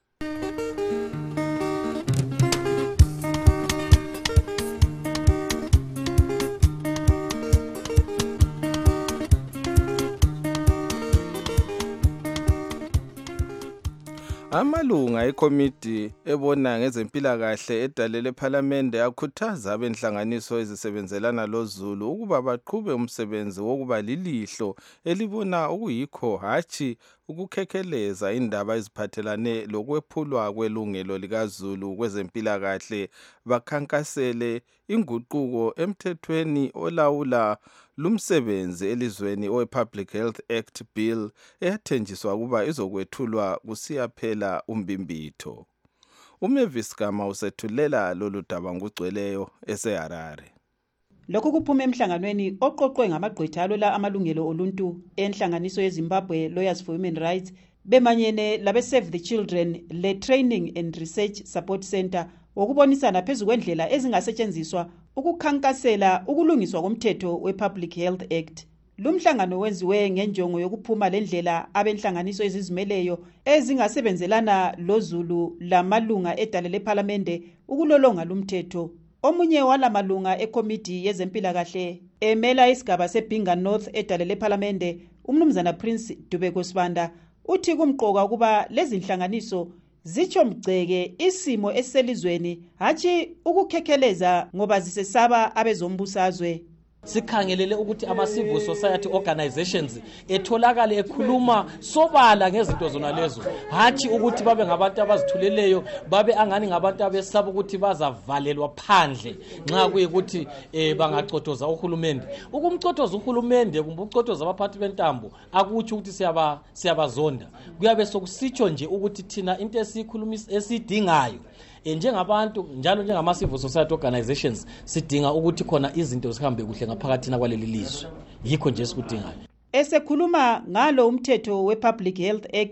Amalunga ekomiti ebona ngezempilakahle edalele eParliament akhuthaza abenhlanganiso ezisebenzelana loZulu ukuba baqhube umsebenzi wokuba lilihlo elibona ukuyikho hathi ukukhekheleza indaba eziphathelane lokwephulwa kwelungelo likaZulu kwezempilakahle, bakhankasele inguquko emthethweni olawula lumsebenzi elizweni owe Public Health Act Bill eyathenjiswa kuba izokwethulwa kusiyaphela umbimbitho. uMavis Gama usethulela lolu daba ngugcweleyo eseHarare. Lokhu kuphuma emhlanganweni oqoqwe ngamagqwetha alwela amalungelo oluntu enhlanganiso yeZimbabwe Lawyers for Human Rights bemanyene labe Save the Children le Training and Research Support Center wokubonisana phezu kwendlela ezingasetshenziswa ukukhankasela ukulungiswa komthetho we-Public Health Act. Lumhlangano wenziwe ngenjongo yokuphuma lendlela abenhlanganiso ezizimeleyo ezingasebenzelana loZulu lamalunga edalele eParliament ukulolonga lumthetho. Omunye walamalunga ekomiti yezempilakahle emela isigaba seBinga North edalele eParliament, umnumzana Prince Dubeko Sibanda, uthi kumqoka ukuba lezi nhlanganiso zicho mgceke isimo eselizweni hathi ukukhekheleza ngoba zisesaba abezombusazwe. Sikhangelele ukuthi ama civil society organizations etholakala ekhuluma sobala ngezinto zona lezo, hathi ukuthi babe ngabantu abazithuleleyo, babe angani ngabantu abesaba ukuthi bazavalelwa phandle nxa kuyikuthi eh, bangacotoza uhulumende. Ukumcotoza uhulumende kumbe ucotoza abaphathi bentambo akuthi ukuthi siyaba siyabazonda. Kuyabe sokusitsho nje ukuthi thina into esikhulumisa esidingayo njengabantu njalo njengama civil society organizations sidinga ukuthi khona izinto zihambe kuhle ngaphakathina kwaleli lizwe. Yikho nje esikudingayo. Esekhuluma ngalo umthetho we-Public Health Act,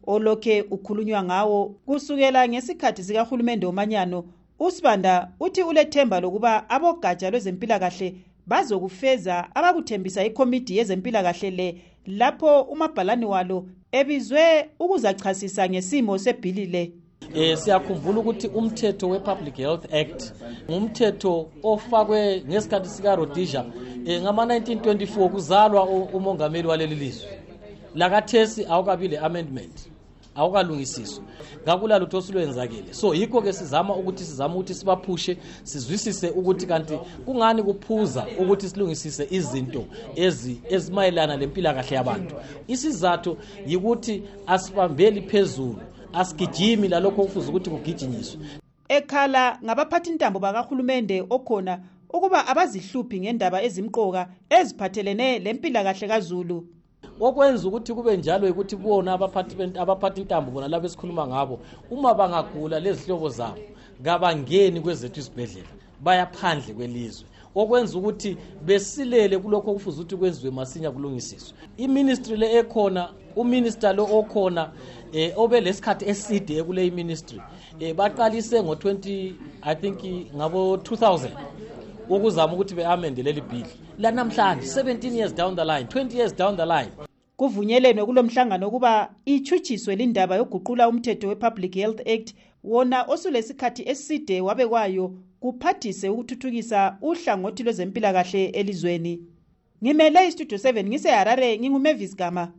olokhe ukhulunywa ngawo kusukela ngesikhathi sikahulumende omanyano. uSibanda uthi ulethemba lokuba abogatsha lwezempilakahle bazokufeza abakuthembisa ikomiti yezempilakahle le lapho umabhalani walo ebizwe ukuzachasisa ngesimo sebhilile. Eh siyakhumbula ukuthi umthetho we-Public Health Act ngumthetho ofakwe ngesikhathi sika Rhodesia eh ngama nineteen twenty-four kuzalwa umongameli waleli lizwe. Lakathesi awukabile amendment awukalungisiswa ngakula lutho silwenzakile. So yikho ke sizama ukuthi sizama ukuthi sibaphushe sizwisise ukuthi kanti kungani kuphuza ukuthi silungisise izinto ezi ezimayelana lempilakahle yabantu. Isizathu yikuthi asibambeli phezulu asigijimi lalokho kufuza ukuthi kugijinyiswe. Ekhala ngabaphathi intambo bakahulumende okhona ukuba abazihluphi ngendaba ezimqoka eziphathelene lempilakahle kaZulu. Okwenza ukuthi kube njalo ukuthi kubona abaphathi abaphathi intambo bona labo esikhuluma ngabo uma bangagula lezihlobo zabo ngabangeni kwezethu isibhedlela bayaphandle kwelizwe. Okwenza ukuthi besilele kulokho kufuza ukuthi kwenziwe masinya kulungisiswe. I-ministry le ekhona uminister lo okhona eh obe lesikhathi eside kule ministry eh baqalise ngo twenty I think ngabo two thousand ukuzama ukuthi beamende leli bill la namhlanje seventeen years down the line twenty years down the line. Kuvunyelene kulomhlangano kuba ichuchiswe lindaba yoguqula umthetho we-Public Health Act wona osulesikhathi eside wabekwayo kuphathise ukuthuthukisa uhlangothi lwezempilakahle elizweni. Ngimele istudio seven ngise Harare nginguMavis Gama.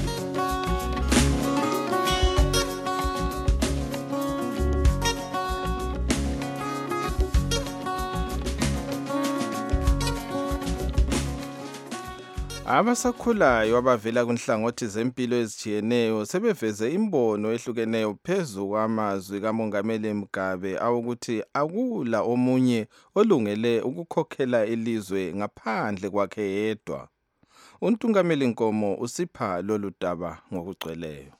Abasakhulayo abavela kunhlangothi zempilo ezijiyeneyo sebeveze imbono ehlukeneyo phezu kwamazwi kaMongameli Mugabe awukuthi akula omunye olungele ukukhokhela ilizwe ngaphandle kwakhe yedwa. Untungameli Nkomo usipha lolu daba ngokugcweleyo.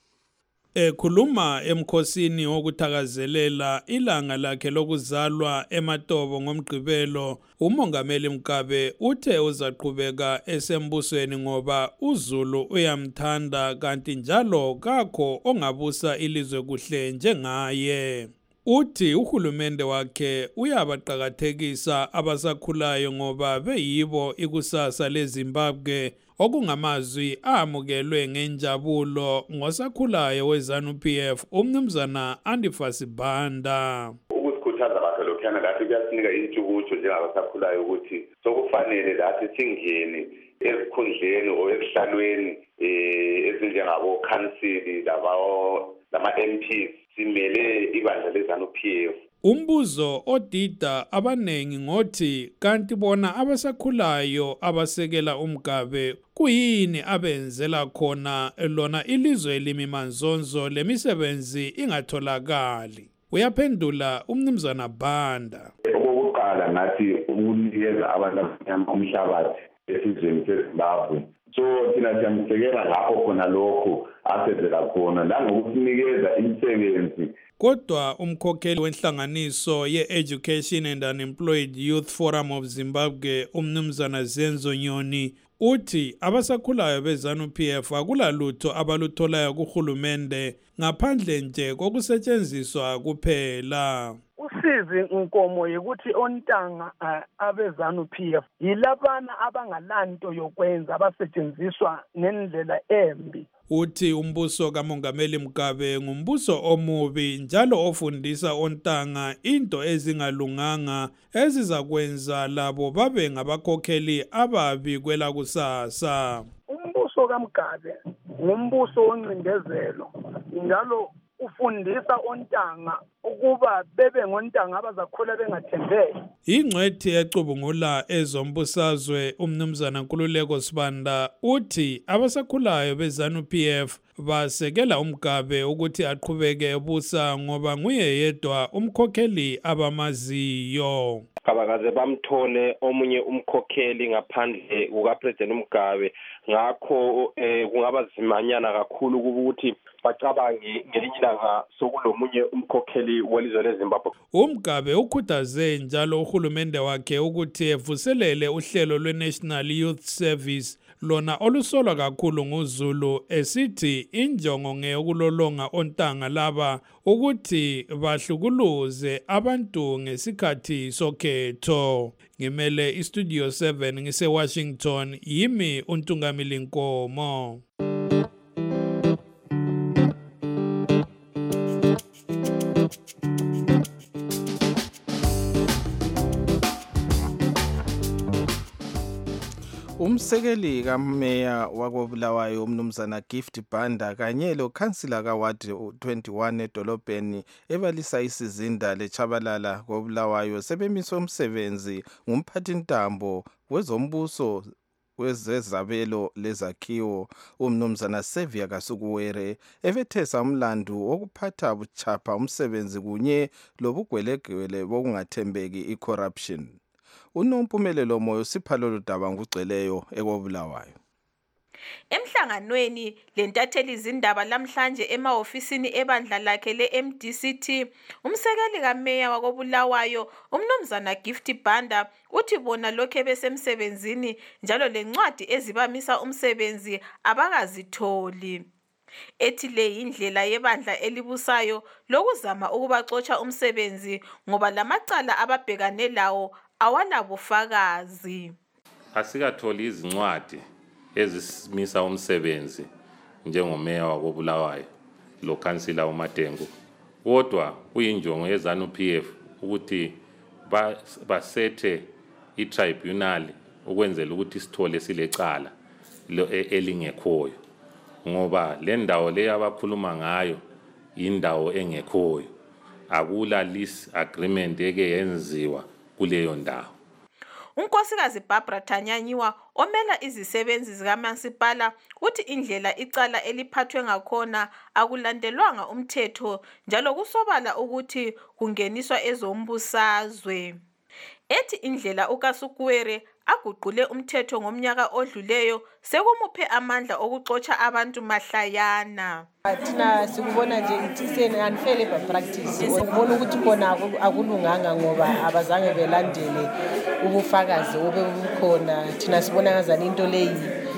Ekhuluma emkhosini wokuthakazelela ilanga lakhe lokuzalwa eMatobo ngomgqibelo, uMongameli Mugabe uthe uzaqhubeka esembusweni ngoba uZulu uyamthanda kanti njalo kakho ongabusa ilizwe kuhle njengaye. Uthi uhulumende wakhe uyabaqhakathekisa abasakhulayo ngoba beyibo ikusasa leZimbabwe, okungamazwi amukelwe ngenjabulo ngosakhulayo weZanu-P F umnumzana Andifasi Banda. Ukusikhuthaza bakhe lokhana lathi kuyasinika intshukutsho njengabasakhulayo ukuthi sokufanele lathi singene ezikhundleni o esihlalweni eh ezinjengabo council labawo lama M Ps simele ibandla leZanu-P F. Umbuzo odida abanengi ngothi kanti bona abasakhulayo abasekela uMgabe kuyini abenzela khona lona ilizwe limimanzonzo lemisebenzi ingatholakali. Uyaphendula umnumzana Banda. Okokuqala nathi ukunikeza abantu abamnyama umhlabathi esizweni seZimbabwe. So thina siyamsekela lapho khona lokho asenzela khona langokusinikeza imisebenzi. Kodwa umkhokheli wenhlanganiso ye-Education and Unemployed Youth Forum of Zimbabwe umnumzana Zenzo Nyoni uthi abasakhulayo beZanu-P F akula lutho abalutholayo kuhulumende ngaphandle nje kokusetshenziswa kuphela. Usizi Nkomo yikuthi ontanga abeZanu-P F yilabana abangalanto yokwenza abasetshenziswa nendlela embi. Uthi umbuso kaMongameli Mugabe ngumbuso omubi njalo ofundisa ontanga into ezingalunganga ezizakwenza labo babe ngabakhokheli ababi kwela kusasa. Umbuso kaMugabe ngumbuso oncindezelo njalo ufundisa ontanga ukuba bebe ngontanga abazakhula bengathembeki. Ingcwethi ecubungula ezombusazwe umnumzana Nkululeko Sibanda uthi abasakhulayo beZanu-P F basekela uMgabe ukuthi aqhubeke ebusa ngoba nguye yedwa umkhokheli abamaziyo. Kabakaze bamthole omunye umkhokheli ngaphandle kukaPresident Mugabe ngakho kungaba zimanyana kakhulu ukuthi bacabange ngelinye ilanga sokulomunye umkhokheli welizwe leZimbabwe. uMgabe ukhuthaze njalo uhulumende wakhe ukuthi evuselele uhlelo lwe-National Youth Service lona olusolwa kakhulu nguZulu, esithi injongo ngeyokulolonga ontanga laba ukuthi bahlukuluze abantu ngesikhathi sokhetho. Ngimele iStudio seven ngise Washington, yimi uNtungamili Nkomo. Umsekeli kameya wakobulawayo umnumzana Gift Banda kanye lo councilor kaWard twenty-one edolobheni ebalisa isizinda leChabalala kobulawayo sebemiswe umsebenzi ngumphathintambo wezombuso wezezabelo lezakhiwo umnumzana Sevia Kasukuwere evethesa umlandu wokuphatha buchapha umsebenzi kunye lobugwelegwele bokungathembeki icorruption. Unompumelelo moyo siphalo daba ngugcweleyo ekobulawayo. Emhlanganweni lentatheli izindaba lamhlanje emahofisini ebandla lakhe le-M D C T, umsekeli kameya wakobulawayo umnumzana Gift Banda uthi bona lokho besemsebenzini njalo lencwadi ezibamisa umsebenzi abakazitholi. Ethi le indlela yebandla elibusayo lokuzama ukubaxotsha umsebenzi ngoba lamacala ababhekane lawo awanabufakazi. Asikatholi izincwadi ezimisa umsebenzi njengomeya wakobulawayo lo councilor uMatengu, kodwa kuyinjongo yeZANU P F ukuthi basethe itribunal ukwenzela ukuthi sithole silecala elingekhoyo, ngoba le ndawo le abakhuluma ngayo indawo engekhoyo, akula lease agreement eke yenziwa kuleyo ndawo. Unkosikazi Barbara Tanyanyiwa omela izisebenzi zikamasipala uthi indlela icala eliphathwe ngakhona akulandelwanga umthetho njalo kusobala ukuthi kungeniswa ezombusazwe. Ethi indlela uKasukuwere aguqule umthetho ngomnyaka odluleyo sekumuphe amandla okuxotsha abantu mahlayana. Thina sikubona nje ithisen unfair labor practice. Ukubona ukuthi khona akulunganga ngoba abazange belandele ubufakazi obebukhona. Thina sibona ngazana into leyi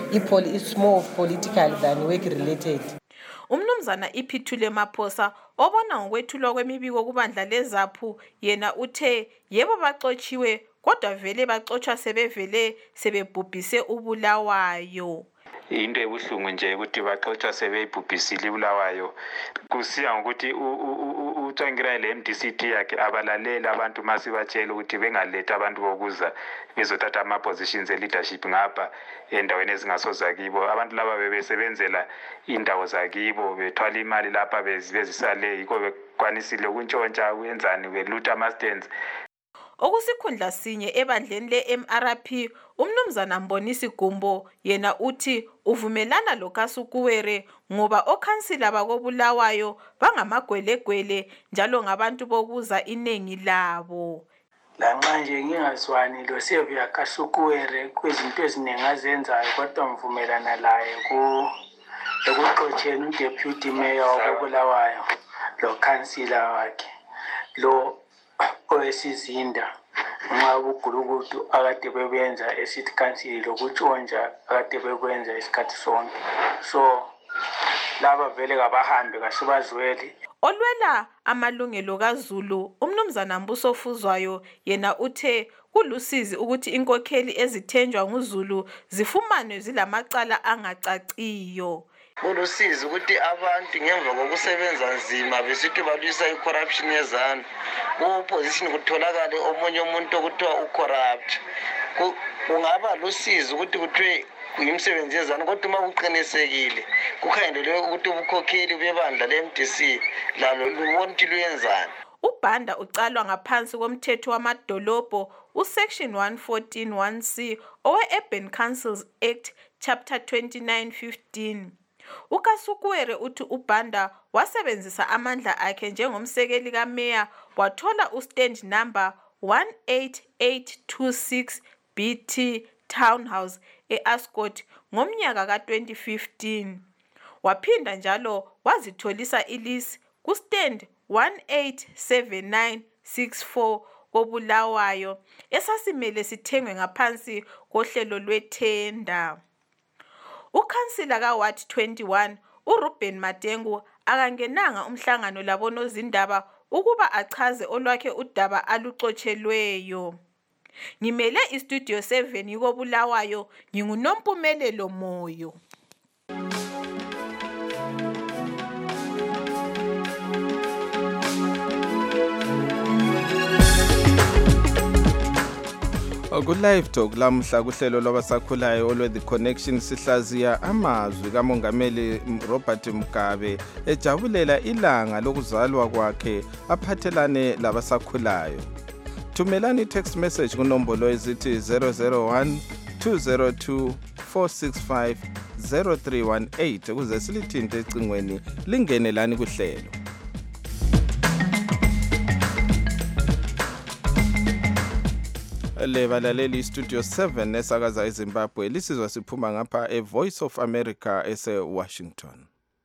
is more of political than work related. Umnumzana Iphithule Maphosa obona ngokwethulwa kwemibiko kubandla leZAPHU yena uthe yebo baxotshiwe kodwa vele baxotsha sebevele sebebhubhise ubulawayo. Into ebuhlungu nje ukuthi baxotsha sebebhubhisile ubulawayo kusiya ngokuthi uTsvangira le-M D C T yakhe abalalela abantu masibatshela ukuthi bengaletha abantu bokuza bezothatha ama positions e leadership ngapha endaweni ezingasoza kibo. Abantu laba bebesebenzela indawo zakibo bethwala imali lapha bezisale yiko bekwanisile ukuntshontsha wenzani belutha ama stands. Okusikhundla sinye ebandleni le-M R P umnumzana Mbonisi Gumbo yena uthi uvumelana loKasukuwere ngoba okhansila bakobulawayo bangamagwelegwele njalo ngabantu bokuza inengi labo. Lanxa nje ngingazwani lo Sevia Kasukuwere kwezinto eziningi azenzayo kodwa mvumelana laye ku ekuxotsheni uDeputy Mayor wakobulawayo lo councilor wakhe lo owesizinda nxa ubugulukudu akade bebenza eCity Council lokutshontsha akade bekwenza isikhathi sonke. So laba vele kabahambe kasibazweli. Olwela amalungelo kaZulu umnumzana Mbuso Fuzwayo yena uthe kulusizi ukuthi inkokheli ezithenjwa nguZulu zifumane zilamacala angacaciyo. Kulusizi ukuthi abantu ngemva kokusebenza nzima besithi balwisa icorruption yeZANU ku-opposition kutholakale omunye umuntu okuthiwa ucorrupt. Kungaba lusizi ukuthi kuthiwe kuyimsebenzi yeZANU kodwa uma kuqinisekile kukhangelelwe ukuthi ubukhokheli bebandla le-M D C lalo lubona ukuthi luyenzani. uBanda ucalwa ngaphansi komthetho wamadolobho usection one fourteen one C owe-Urban Councils Act chapter twenty-nine fifteen. uKasukuwere uthi uBanda wasebenzisa amandla akhe njengomsekeli kameya wathola ustand number one eight eight two six B T Townhouse e-Ascot ngomnyaka ka twenty fifteen. Waphinda njalo wazitholisa ilisi kustand one eight seven nine six four koBulawayo esasimele sithengwe ngaphansi kohlelo lwethenda. Ukhansila kaWard twenty-one uRuben Matengu akangenanga umhlangano labonozindaba ukuba achaze olwakhe udaba aluxotshelweyo. Ngimele istudio seven yikoBulawayo, nginguNompumelelo Moyo. Ku-Live Talk lamhla kuhlelo lwabasakhulayo olwe The Connection sihlaziya amazwi kaMongameli Robert Mugabe ejabulela ilanga lokuzalwa kwakhe aphathelane labasakhulayo. Thumelani text message kunombolo ezithi zero zero one two zero two four six five zero three one eight ukuze silithinte ecingweni lingene lani kuhlelo. Lebalaleli Studio seven esakaza eZimbabwe lisizwa siphuma ngapha eVoice of America ese Washington.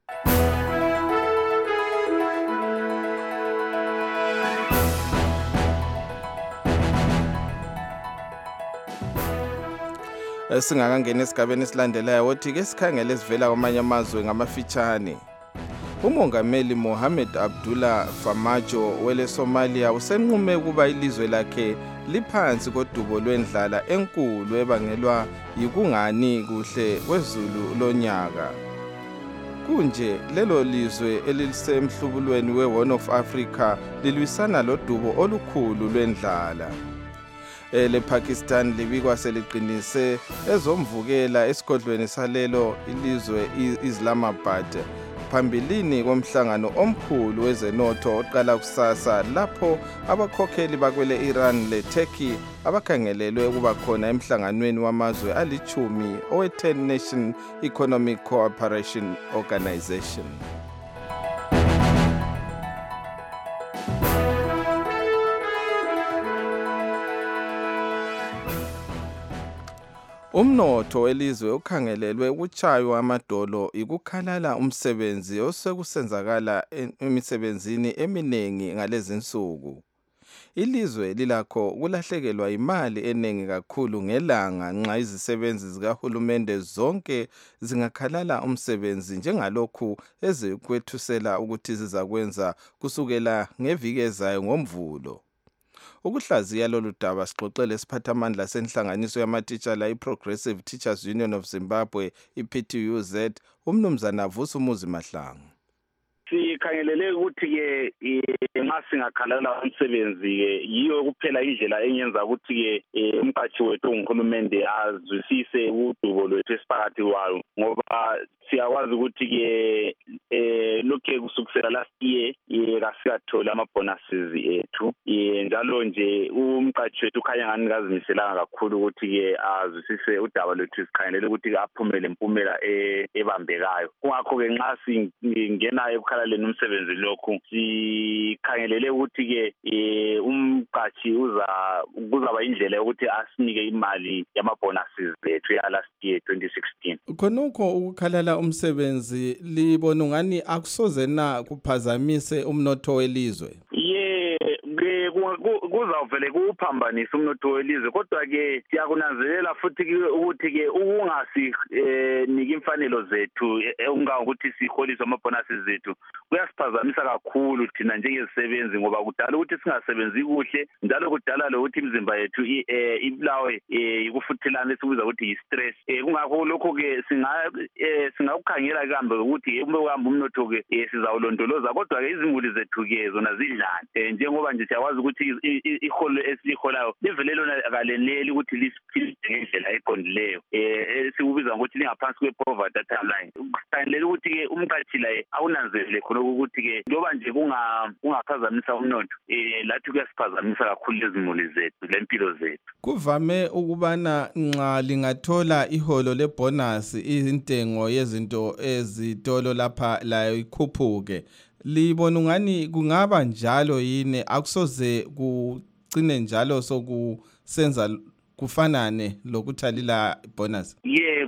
Singakangena esigabeni esilandelayo wothi ke sikhangele esivela kwamanye amazwe ngamafitshane. Umongameli Mohamed Abdullah Farmajo wele Somalia usenqume ukuba ilizwe lakhe liphansi kodubo lwendlala enkulu ebangelwa yikungani kuhle kwezulu lonyaka. Kunje lelo lizwe elisemhlubulweni weHorn of Africa lilwisana lodubo olukhulu lwendlala. Ele Pakistan libikwa seliqinise ezomvukela esigodlweni salelo ilizwe Islamabad phambilini komhlangano omkhulu wezenotho oqala kusasa lapho abakhokheli bakwele Iran le Turkey abakhangelelwe ukuba khona emhlanganweni wamazwe alichumi owe ten Nation Economic Cooperation Organization. Umnotho welizwe ukhangelelwe ukuchaywa amadolo ikukhalala umsebenzi osekusenzakala emisebenzini eminengi ngalezi insuku. Ilizwe lilakho kulahlekelwa imali eningi kakhulu ngelanga nxa izisebenzi zikahulumende zonke zingakhalala umsebenzi njengalokhu ezikwethusela ukuthi zizakwenza kusukela ngeviki ezayo ngoMvulo. Ukuhlaziya lolu daba sixoxele siphathamandla senhlanganiso yamatitshala iProgressive Teachers Union of Zimbabwe I-P T U Z umnumzana Vusumuzi Mahlangu. Sikhangelele ukuthi ke nxa singakhalala umsebenzi yiyo kuphela indlela enyenza ukuthi ke umphathi wethu ungihulumende azwisise udubo lwethu esiphakathi kwayo ngoba siyakwazi ukuthi ke eh lokho kusukisela last year kasikathola ama bonuses ethu njalo nje umphathi wethu ukhanya ngani kazimiselanga kakhulu ukuthi ke azwisise udaba lwethu sikhangelele ukuthi aphumele impumela ebambekayo kungakho ke nxa singena ekukhalaleni umsebenzi lokhu sikhangelele ukuthi ke umphathi uza kuzaba indlela yokuthi asinike imali yama bonuses ethu ya last year twenty sixteen. Khonokho ukukhalala umsebenzi libona ngani akusoze na kuphazamise umnotho welizwe. Ye kuzawuvele kuphambanisa umnotho welizwe kodwa ke siyakunanzelela futhi ukuthi ke ukungasi niki imfanelo zethu ungakuthi siholise ama bonuses zethu kuyasiphazamisa kakhulu thina njengezisebenzi ngoba kudala ukuthi singasebenzi kuhle njalo kudala lokuthi imizimba yethu ibulawe ikufuthelana esikubiza ukuthi yi-stress. Kungakho lokho ke singa singakukhangela kambe ukuthi ube uhamba umnotho ke sizawulondoloza kodwa ke izimuli zethu ke zona zidlana njengoba nje siyakwazi ukuthi iholo esiholayo livele lona akaleneli ukuthi lisiphile ngendlela eqondileyo esikubiza ukuthi lingaphansi kwe-poverty line. Kufanele ukuthi ke umqathi la awunanzelele khona ukuthi ke njoba nje kunga kungaphazamisa umnotho lathi kuyasiphazamisa kakhulu lezimuli zethu lempilo zethu. Kuvame ukubana nxa lingathola iholo lebonus intengo yezinto ezitolo lapha layo ikhuphuke. Libona ngani kungaba njalo yini akusoze kucine njalo sokusenza kufanane lokuthalila bonus? Yeah, ku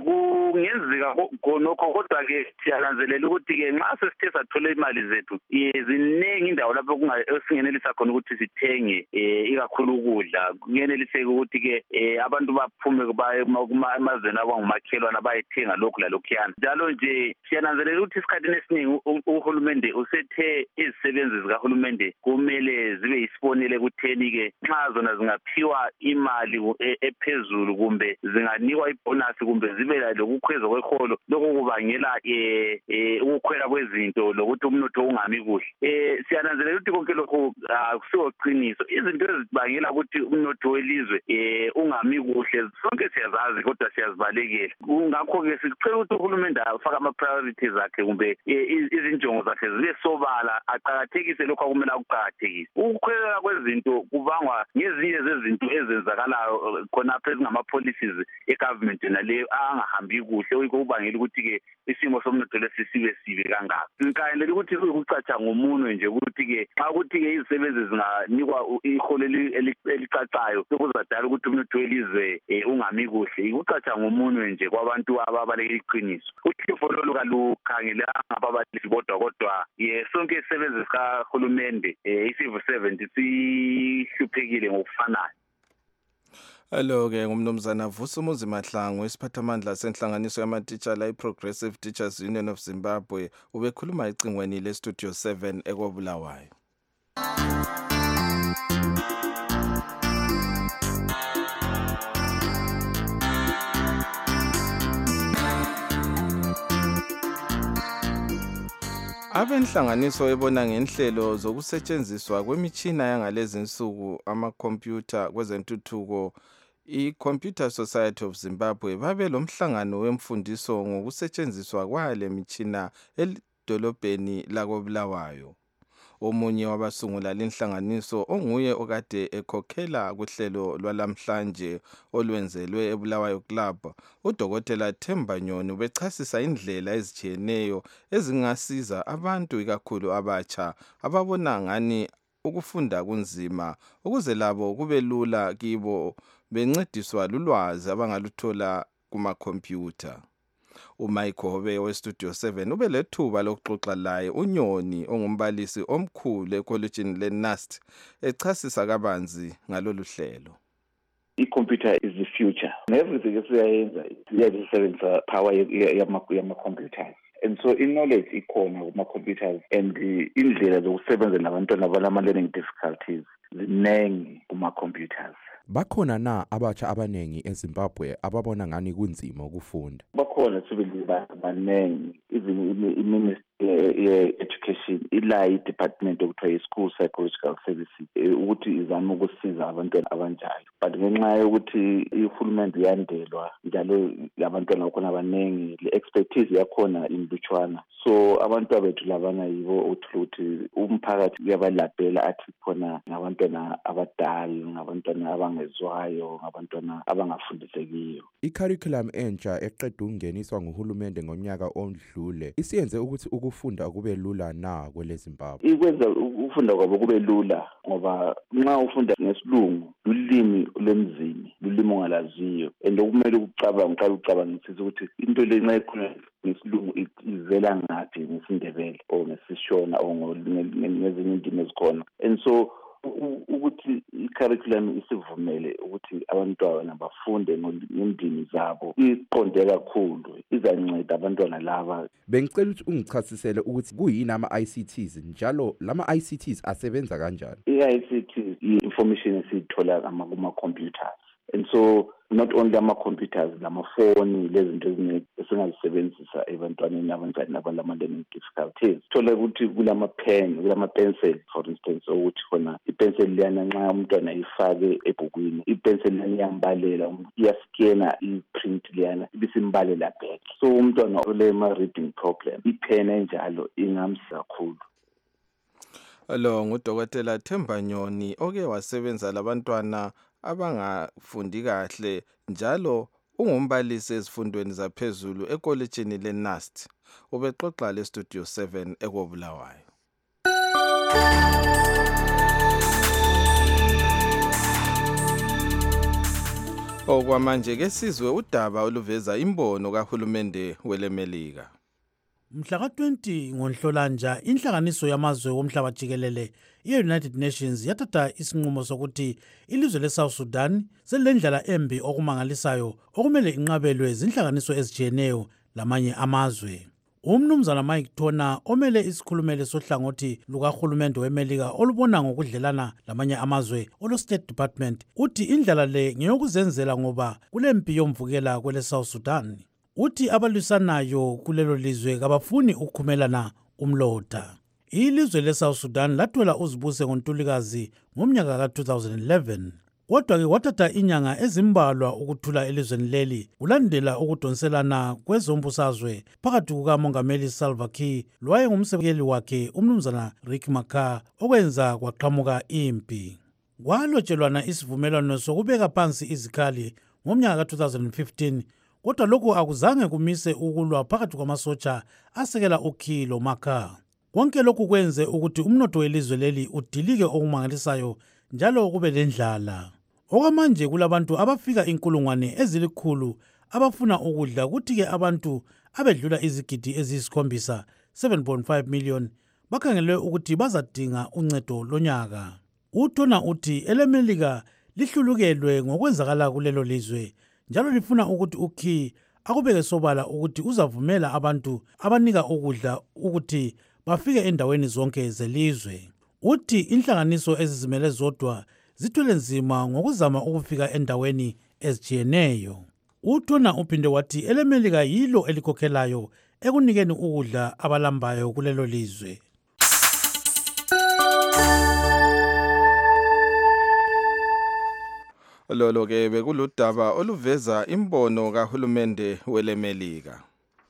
kungenzeka khonokho kodwa ke siyalanzelela ukuthi ke nxa sesithe sathola imali zethu ziningi indawo lapho kungasingenelisa khona ukuthi sithenge ikakhulu ukudla kungeneliseke ukuthi ke abantu baphume baye emazweni abangumakhelwana bayethenga lokhu lalokhuyana njalo nje siyananzelela ukuthi isikhathini esiningi uhulumende usethe izisebenzi zikahulumende kumele zibe yisibonele kutheni ke nxa zona zingaphiwa imali ephezulu kumbe zinganikwa ibonus kumbe zibe lokukhweza kweholo lokho kubangela ukukhwela kwezinto lokuthi umnotho ungami kuhle eh siyananzelela ukuthi konke lokho akusiqiniso izinto ezibangela ukuthi umnotho welizwe eh ungami kuhle sonke siyazazi kodwa siyazibalekela kungakho ke sicela ukuthi uhulumende afake ama priorities akhe kumbe izinjongo zakhe zibe sobala aqhakathekise lokho akumele akuqhakathekise ukukhwela kwezinto kubangwa ngezinye zezinto ezenzakalayo khona phezulu ngama policies egovernment naleyo angahambi kuhle okubangela ukuthi ke isimo somnotho lesisibe sibe kangaka ngikhalela ukuthi ukucatsha ngomunwe nje ukuthi ke xa ukuthi ke izisebenzi zinganikwa iholo elicacayo ukuzadala ukuthi umnotho welizwe ungami kuhle ukucatsha ngomunwe nje kwabantu ababaleka iqiniso uhlifo lolu kalukhangela ababalisi bodwa kodwa ye sonke izisebenzi zikahulumende i-civil servant sihluphekile ngokufanayo. Hello ke ngumnumzana Vusumuzi Mahlangu isiphathamandla senhlanganiso yamatitshala iProgressive Teachers Union of Zimbabwe ubekhuluma ecingweni le Studio seven ekobulawayo. Abenhlanganiso ebona ngenhlelo zokusetshenziswa kwemitshina yangalezi insuku amakhompyutha kwezentuthuko iComputer Society of Zimbabwe babe lomhlangano wemfundiso ngokusetshenziswa kwale mitshina edolobheni lakobulawayo. Omunye wabasungula lenhlanganiso onguye okade ekhokhela kuhlelo lwalamhlanje olwenzelwe eBulawayo Club uDokotela Themba Nyoni ubechasisa indlela ezitshiyeneyo ezingasiza abantu ikakhulu abatsha ababona ngani ukufunda kunzima ukuze labo kube lula kibo bencediswa lulwazi abangaluthola kuma computer. uMichael Hobe weStudio seven ubelethuba lokuxoxa laye uNyoni ongumbalisi omkhulu ekollegini leNust echasisa kabanzi ngalolu hlelo. I-computer is the future. Everything esiyayenza iyasebenzisa power yama-computers. And so in-knowledge ikhona kuma-computers and indlela zokusebenza nabantwana abalama-learning difficulties zinengi kuma-computers. Bakhona na abatsha abanengi eZimbabwe ababona ngani kunzima ukufunda? Bakhona sibili banengi even i-Ministry ye-Education ilayi i-department okuthiwa yi-School Psychological Services ukuthi izame ukusiza abantwana abanjalo. But ngenxa yokuthi ihulumende yandelwa njalo abantwana bakhona abanengi le-expertise yakhona inlutshwana. So abantwana bethu labana yibo ukuthi umphakathi uyabalabhela athi khona ngabantwana abadala ngabantwana abangezwayo ngabantwana abangafundisekiyo. I-curriculum entsha eqeda ukungeniswa nguhulumende ngonyaka ondlule isiyenze ukuthi ukufunda kube lula na kwele Zimbabwe. Ikwenza ukufunda kwabo kube lula ngoba nxa ufunda ngesilungu ulimi lwemzini ulimi ongalaziyo and okumele ukucabanga uqala ucabangisisa ukuthi into le nxa ikhona ngesilungu izela ngaphi ngesindebele o ngesishona o ngezinye indimi ezikhona and so ukuthi i-curriculum isivumele ukuthi abantwana bafunde ngendimi zabo iqonde kakhulu izanceda abantwana laba. Bengicela ukuthi ungichasisele ukuthi kuyini ama-I C Ts njalo lama I C Ts asebenza kanjani? I-I C Ts i-information esiyithola kuma-computers and so not only ama-computers namafoni lezinto eziningi esingazisebenzisa ebantwaneni abancane abalama-learning difficulties. Thola ukuthi kulama-pen kulama-pencil for instance ukuthi khona i-pencil liyana nxa umntwana ifake ebhukwini i-pencil liyana iyambalela iyaskena i-print liyana ibisimbalela back. So umntwana olema-reading problem i-pen enjalo ingamsiza kakhulu. Lo ngudokotela Themba Nyoni oke wasebenza labantwana abangafundi kahle njalo ungumbalisi ezifundweni zaphezulu ekollegini leNust ubexoxa leStudio seven ekobulawayo. Okwamanje ke sizwe udaba oluveza imbono kahulumende welemelika. Mhla ka twenty ngoNhlolanja inhlanganiso yamazwe womhlaba jikelele ye-United Nations yathatha isinqumo sokuthi ilizwe le-South Sudan selendlela embi okumangalisayo okumele inqabelwe zinhlanganiso ezijiyeneyo lamanye amazwe. Umnumzana Mike Tona omele isikhulumele sohlangothi lukahulumende wemelika olubona ngokudlelana lamanye amazwe olo State Department uthi indlela le ngeyokuzenzela ngoba kulempi yomvukela kwele South Sudan. Uthi abalwisanayo kulelo lizwe kabafuni ukukhumelana umlotha. Ilizwe le South Sudan lathola uzibuse ngoNtulikazi ngomnyaka ka two thousand eleven. Kodwa ke wathatha inyanga ezimbalwa ukuthula elizweni leli kulandela ukudonselana kwezombusazwe phakathi kukamongameli Salva Kiir lwaye ngumsekeli wakhe umnumzana Riek Machar okwenza kwaqhamuka impi. Kwalotshelwana isivumelwano sokubeka phansi izikhali ngomnyaka ka two thousand fifteen. Kodwa lokho akuzange kumise ukulwa phakathi kwamasotsha asekela uKiir lo Machar. Konke lokhu kwenze ukuthi umnotho welizwe leli udilike okumangalisayo njalo kube lendlala. Okwamanje kulabantu abafika inkulungwane ezilikhulu abafuna ukudla kuthi ke abantu abedlula izigidi eziyisikhombisa seven point five million bakhangelwe ukuthi bazadinga uncedo lonyaka. Uthona uthi elemelika lihlulukelwe ngokwenzakala kulelo lizwe njalo lifuna ukuthi uKiir akubeke sobala ukuthi uzavumela abantu abanika ukudla ukuthi bafike endaweni zonke zelizwe. Uthi inhlanganiso ezizimele zodwa zithwele nzima ngokuzama ukufika endaweni ezijiyeneyo. Uthona uphinde wathi elemelika yilo elikhokhelayo ekunikeni ukudla abalambayo kulelo lizwe. Lolo ke bekuludaba oluveza imbono kahulumende welemelika.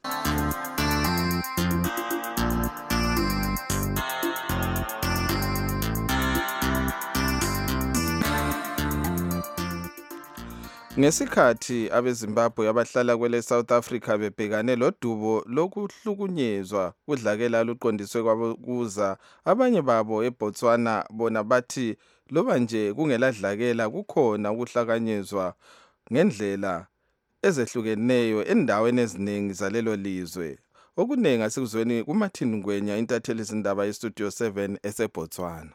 Ngesikhathi abeZimbabwe abahlala kwele South Africa bebhekane lodubo lokuhlukunyezwa kudlakela luqondiswe kwabuza abanye babo eBotswana bona bathi loba nje kungeladlakela kukhona ukuhlakanyezwa ngendlela ezehlukeneyo endaweni eziningi zalelo lizwe. Okunengi asikuzweni kuMartin Ngwenya intatheli izindaba yeStudio seven eseBotswana.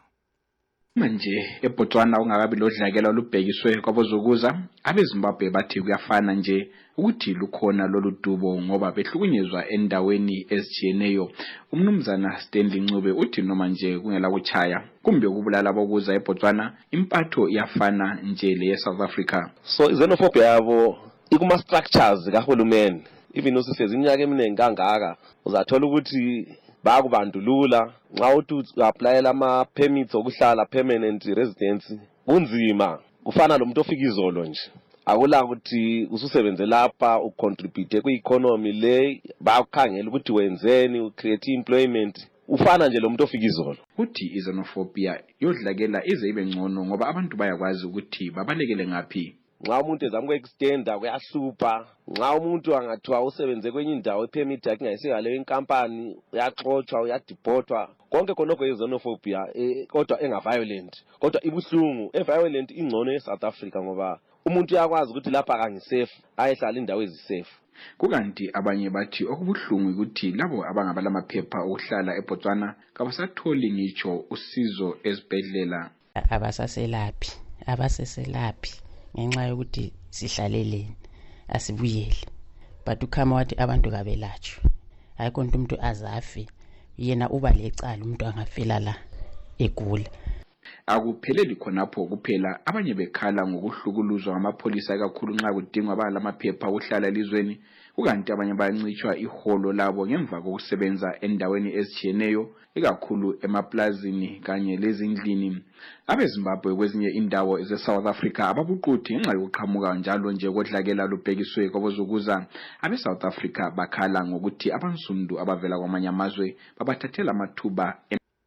Manje eBotswana ungakabi lodlakela olubhekiswe kwabozokuza abeZimbabwe bathi kuyafana nje ukuthi lukhona lolu dubo ngoba behlukunyezwa endaweni ezijiyeneyo. Umnumzana Stanley Ncube uthi noma nje kungela kuchaya kumbe ukubulala bokuza eBotswana impatho iyafana nje le South Africa. So xenophobia yabo ikuma structures kahulumeni even usifeza iminyaka eminingi kangaka uzathola ukuthi bakubandulula nxa uthi uapplyela ama permits okuhlala permanent residence kunzima kufana lo muntu ofika izolo nje akula ukuthi ususebenze lapha ucontribute ku-economy le bakukhangela ukuthi wenzeni ucreate employment ufana nje lo muntu ofika izolo. Uthi xenophobia yodlakela ize ibe ngcono ngoba abantu bayakwazi ukuthi babalekele ngaphi. Nxa umuntu ezama uku-extenda kuyahlupha nxa umuntu angathiwa usebenze kwenye indawo ipermit yakhe ingayisekaleyo inkampani uyaxotshwa uyadiphotwa konke khonokho xenophobia eh, kodwa engaviolent kodwa ibuhlungu eviolent ingcono eSouth Africa ngoba umuntu uyakwazi ukuthi lapha kangisafe ayehlala indawo ezisafe. Kukanti abanye bathi okubuhlungu ukuthi labo abangabala amaphepha okuhlala eBotswana kabasatholi ngitsho usizo ezibhedlela. Abasaselaphi abaseselaphi ngenxa yokuthi sihlaleleni asibuyele but ukhama wathi abantu kabelatshwe ayikho umuntu azafe yena uba lecala umuntu angafela la egula. Akupheleli khonapho kuphela abanye bekhala ngokuhlukuluzwa ngamapolisa kakhulu nxa kudingwa balamaphepha okuhlala elizweni ukanti abanye bayancitshwa iholo labo ngemva kokusebenza endaweni ezijiyeneyo ikakhulu emaplazini kanye lezindlini. AbeZimbabwe kwezinye indawo ezeSouth Africa ababuquthi ngenxa yokuqhamuka njalo nje kodlakela lubhekiswe kwabozokuza abeSouth Africa bakhala ngokuthi abansundu abavela kwamanye amazwe babathathela amathuba.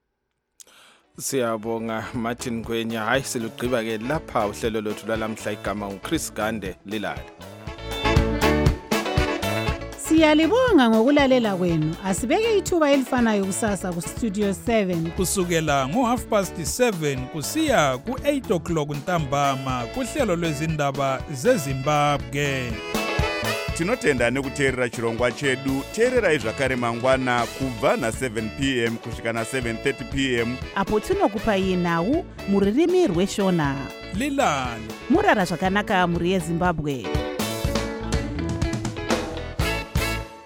Siyabonga Martin Ngwenya. Hayi silugqiba ke lapha uhlelo lwethu lalamhla igama nguChris Gande Lilala. Siyalibonga ngokulalela kwenu. Asibeke ithuba elifanayo kusasa ku Studio seven. Kusukela ngo half past seven kusiya ku eight o'clock ntambama kuhlelo lwezindaba zeZimbabwe. Tinotenda nekuteerera chirongwa chedu. Teererai zvakare mangwana kubva na seven p m kusvika na seven thirty p m apo tinokupai nhau muririmi rweshona. Lilani Murara zvakanaka muri yeZimbabwe.